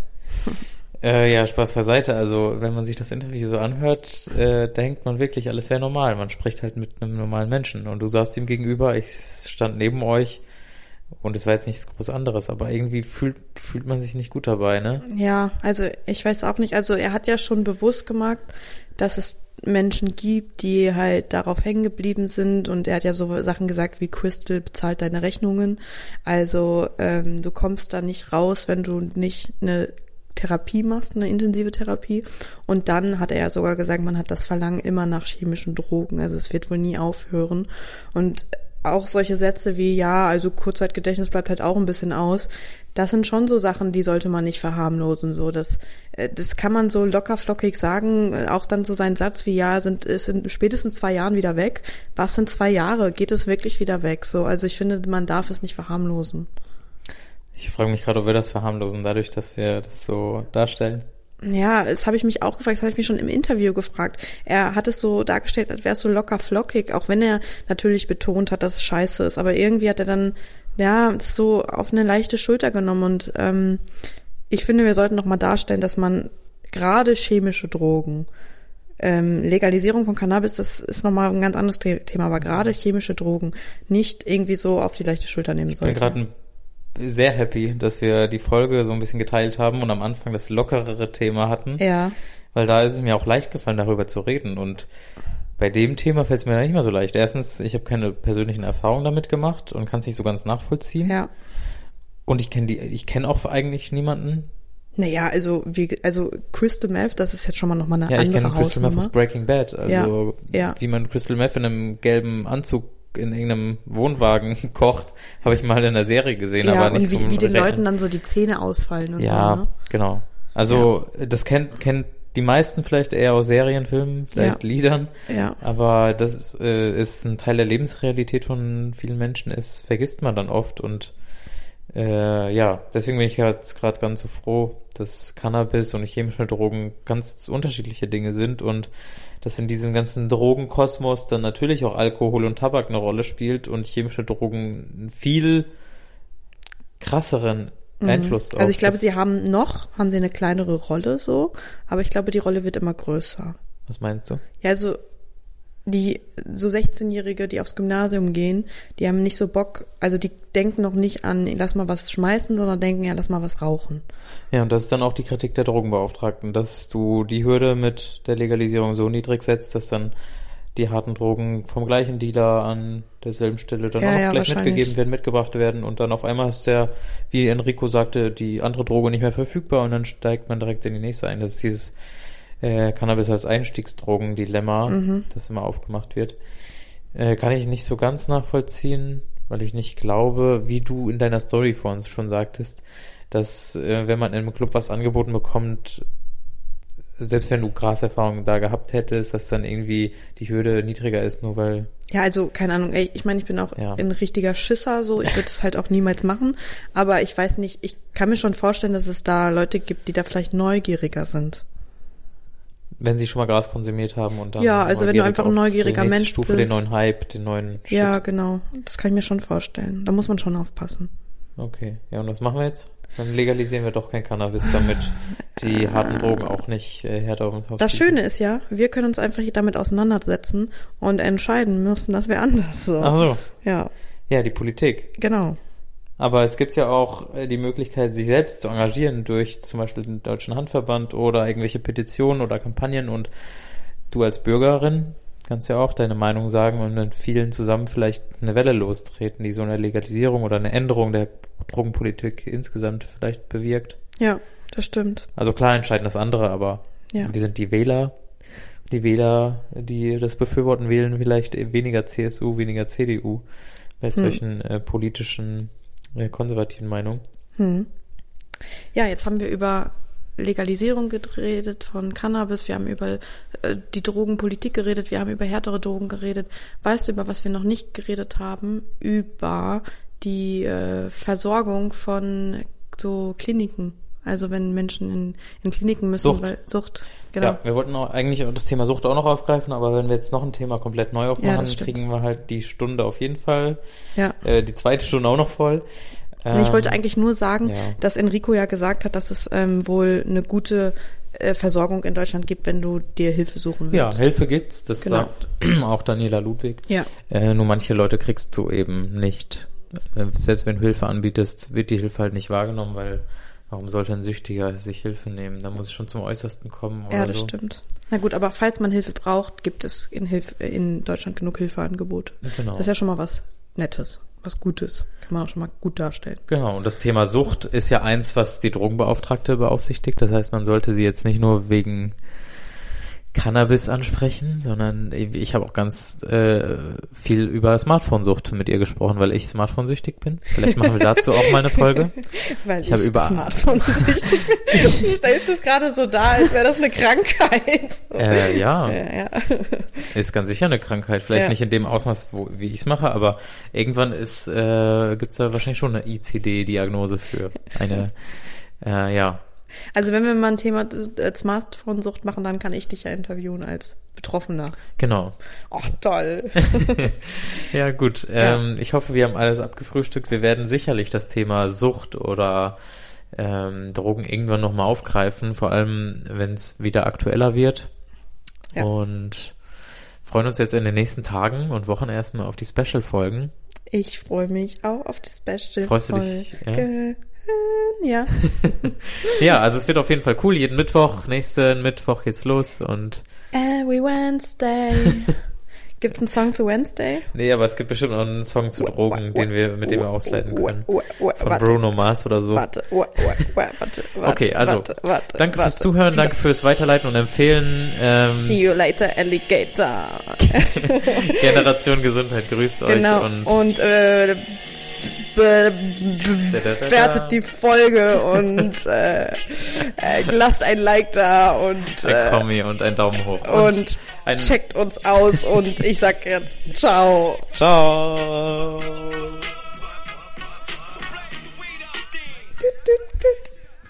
äh, ja, Spaß beiseite. Also, wenn man sich das Interview so anhört, äh, denkt man wirklich, alles wäre normal. Man spricht halt mit einem normalen Menschen. Und du saßt ihm gegenüber, ich stand neben euch und es war jetzt nichts groß anderes, aber irgendwie fühlt, fühlt man sich nicht gut dabei, ne? Ja, also ich weiß auch nicht, also er hat ja schon bewusst gemacht, dass es Menschen gibt, die halt darauf hängen geblieben sind und er hat ja so Sachen gesagt wie Crystal bezahlt deine Rechnungen, also ähm, du kommst da nicht raus, wenn du nicht eine Therapie machst, eine intensive Therapie und dann hat er ja sogar gesagt, man hat das Verlangen immer nach chemischen Drogen, also es wird wohl nie aufhören und auch solche Sätze wie, ja, also Kurzzeitgedächtnis bleibt halt auch ein bisschen aus. Das sind schon so Sachen, die sollte man nicht verharmlosen, so. Das, das kann man so lockerflockig sagen. Auch dann so sein Satz wie, ja, sind, ist in spätestens zwei Jahren wieder weg. Was sind zwei Jahre? Geht es wirklich wieder weg? So, also ich finde, man darf es nicht verharmlosen. Ich frage mich gerade, ob wir das verharmlosen, dadurch, dass wir das so darstellen. Ja, das habe ich mich auch gefragt, das habe ich mich schon im Interview gefragt. Er hat es so dargestellt, als wäre es so locker flockig, auch wenn er natürlich betont hat, dass es scheiße ist. Aber irgendwie hat er dann, ja, das so auf eine leichte Schulter genommen. Und ähm, ich finde, wir sollten noch mal darstellen, dass man gerade chemische Drogen, ähm, Legalisierung von Cannabis, das ist nochmal ein ganz anderes Thema, aber gerade chemische Drogen nicht irgendwie so auf die leichte Schulter nehmen sollte. Ich bin gerade ein sehr happy, dass wir die Folge so ein bisschen geteilt haben und am Anfang das lockerere Thema hatten. Ja. Weil da ist es mir auch leicht gefallen, darüber zu reden. Und bei dem Thema fällt es mir nicht mehr so leicht. Erstens, ich habe keine persönlichen Erfahrungen damit gemacht und kann es nicht so ganz nachvollziehen. Ja. Und ich kenne die, ich kenne auch eigentlich niemanden. Naja, also wie, also Crystal Meth, das ist jetzt schon mal nochmal eine ja, andere Hausnummer. Ja, ich kenne Crystal Meth aus Breaking Bad. Also ja, ja. Wie man Crystal Meth in einem gelben Anzug in irgendeinem Wohnwagen kocht, habe ich mal in der Serie gesehen, ja, aber nicht und wie, zum wie den Rennen. Leuten dann so die Zähne ausfallen und ja, so, ne? Genau. Also ja. das kennt kennt die meisten vielleicht eher aus Serienfilmen, vielleicht ja. Liedern, ja. aber das ist, äh, ist ein Teil der Lebensrealität von vielen Menschen ist, vergisst man dann oft und äh, ja, deswegen bin ich jetzt gerade ganz so froh, dass Cannabis und chemische Drogen ganz unterschiedliche Dinge sind und dass in diesem ganzen Drogenkosmos dann natürlich auch Alkohol und Tabak eine Rolle spielt und chemische Drogen einen viel krasseren mhm. Einfluss auf. Also ich glaube, sie haben noch, haben sie eine kleinere Rolle so, aber ich glaube, die Rolle wird immer größer. Was meinst du? Ja, also die so sechzehnjährige, die aufs Gymnasium gehen, die haben nicht so Bock, also die denken noch nicht an, lass mal was schmeißen, sondern denken, ja, lass mal was rauchen. Ja, und das ist dann auch die Kritik der Drogenbeauftragten, dass du die Hürde mit der Legalisierung so niedrig setzt, dass dann die harten Drogen vom gleichen Dealer an derselben Stelle dann ja, auch noch ja, gleich mitgegeben werden, mitgebracht werden und dann auf einmal ist der, wie Enrico sagte, die andere Droge nicht mehr verfügbar und dann steigt man direkt in die nächste ein. Das ist dieses Äh, Cannabis als Einstiegsdrogen-Dilemma, mhm. das immer aufgemacht wird. Äh, kann ich nicht so ganz nachvollziehen, weil ich nicht glaube, wie du in deiner Story vor uns schon sagtest, dass äh, wenn man in einem Club was angeboten bekommt, selbst wenn du Graserfahrungen da gehabt hättest, dass dann irgendwie die Hürde niedriger ist, nur weil... Ja, also, keine Ahnung, ey, ich meine, ich bin auch ja. ein richtiger Schisser, so, ich würde es halt auch niemals machen, aber ich weiß nicht, ich kann mir schon vorstellen, dass es da Leute gibt, die da vielleicht neugieriger sind. Wenn sie schon mal Gras konsumiert haben und dann... Ja, also wenn du einfach ein neugieriger die Mensch Stufe, bist. Den neuen Hype, den neuen Shit. Ja, genau. Das kann ich mir schon vorstellen. Da muss man schon aufpassen. Okay. Ja, und was machen wir jetzt? Dann legalisieren wir doch kein Cannabis, damit die harten Drogen auch nicht äh, härter auf uns. Das Schöne ist ja, wir können uns einfach damit auseinandersetzen und entscheiden müssen, dass wir anders so. Ach so. Ja. Ja, die Politik. Genau. Aber es gibt ja auch äh, die Möglichkeit, sich selbst zu engagieren durch zum Beispiel den Deutschen Handverband oder irgendwelche Petitionen oder Kampagnen, und du als Bürgerin kannst ja auch deine Meinung sagen und mit vielen zusammen vielleicht eine Welle lostreten, die so eine Legalisierung oder eine Änderung der Drogenpolitik insgesamt vielleicht bewirkt. Ja, das stimmt. Also klar entscheiden das andere, aber Ja. wir sind die Wähler. Die Wähler, die das befürworten, wählen vielleicht weniger C S U, weniger C D U mit Hm. solchen äh, politischen, äh, konservativen Meinungen. Hm. Ja, jetzt haben wir über Legalisierung geredet von Cannabis, wir haben über äh, die Drogenpolitik geredet, wir haben über härtere Drogen geredet. Weißt du, über was wir noch nicht geredet haben? Über die äh, Versorgung von so Kliniken. Also wenn Menschen in, in Kliniken müssen, Sucht. weil Sucht, genau. Ja, wir wollten auch eigentlich das Thema Sucht auch noch aufgreifen, aber wenn wir jetzt noch ein Thema komplett neu Ja, aufmachen, das stimmt. kriegen wir halt die Stunde auf jeden Fall, Ja. äh, die zweite Stunde auch noch voll. Nee, ich wollte Ähm, eigentlich nur sagen, ja. dass Enrico ja gesagt hat, dass es ähm, wohl eine gute äh, Versorgung in Deutschland gibt, wenn du dir Hilfe suchen Ja, willst. Hilfe gibt's, das Genau. sagt auch Daniela Ludwig. Ja. Äh, nur manche Leute kriegst du eben nicht. Äh, selbst wenn du Hilfe anbietest, wird die Hilfe halt nicht wahrgenommen, weil warum sollte ein Süchtiger sich Hilfe nehmen? Da muss es schon zum Äußersten kommen oder Ja, das so. stimmt. Na gut, aber falls man Hilfe braucht, gibt es in, Hilfe, in Deutschland genug Hilfeangebote. Genau. Das ist ja schon mal was Nettes, was Gutes. Kann man auch schon mal gut darstellen. Genau, und das Thema Sucht ist ja eins, was die Drogenbeauftragte beaufsichtigt. Das heißt, man sollte sie jetzt nicht nur wegen Cannabis ansprechen, sondern ich habe auch ganz äh, viel über Smartphone-Sucht mit ihr gesprochen, weil ich Smartphone-süchtig bin. Vielleicht machen wir dazu auch mal eine Folge. Weil Ich habe über- Smartphone süchtig bin. Du stellst es gerade so dar, als wäre das eine Krankheit. So. Äh, ja, Ja, ja. ist ganz sicher eine Krankheit. Vielleicht Ja. nicht in dem Ausmaß, wo, wie ich es mache, aber irgendwann ist äh, gibt es da wahrscheinlich schon eine I C D-Diagnose für. Eine, äh, ja. Also wenn wir mal ein Thema äh, Smartphone-Sucht machen, dann kann ich dich ja interviewen als Betroffener. Genau. Ach, toll. Ja, gut. Ähm, ich hoffe, wir haben alles abgefrühstückt. Wir werden sicherlich das Thema Sucht oder ähm, Drogen irgendwann nochmal aufgreifen, vor allem, wenn es wieder aktueller wird. Ja. Und freuen uns jetzt in den nächsten Tagen und Wochen erstmal auf die Special-Folgen. Ich freue mich auch auf die Special. Freust du dich, ja? Folge. Ja. Ja, also es wird auf jeden Fall cool. Jeden Mittwoch, nächsten Mittwoch geht's los und Every Wednesday. Gibt's einen Song zu Wednesday? nee, aber es gibt bestimmt noch einen Song zu Drogen, den wir, mit dem wir ausleiten können. Von Warte, Bruno Mars oder so. warte, warte, warte, warte. Okay, also, warte, warte, Danke fürs warte. Zuhören, danke fürs Weiterleiten und Empfehlen. Ähm, See you later, Alligator. Generation Gesundheit grüßt euch Genau. und, Und, äh, be- be- bewertet die Folge und äh, äh, lasst ein Like da und ein äh, Kommi und ein Daumen hoch. und ein checkt uns aus und ich sag jetzt ciao. Ciao.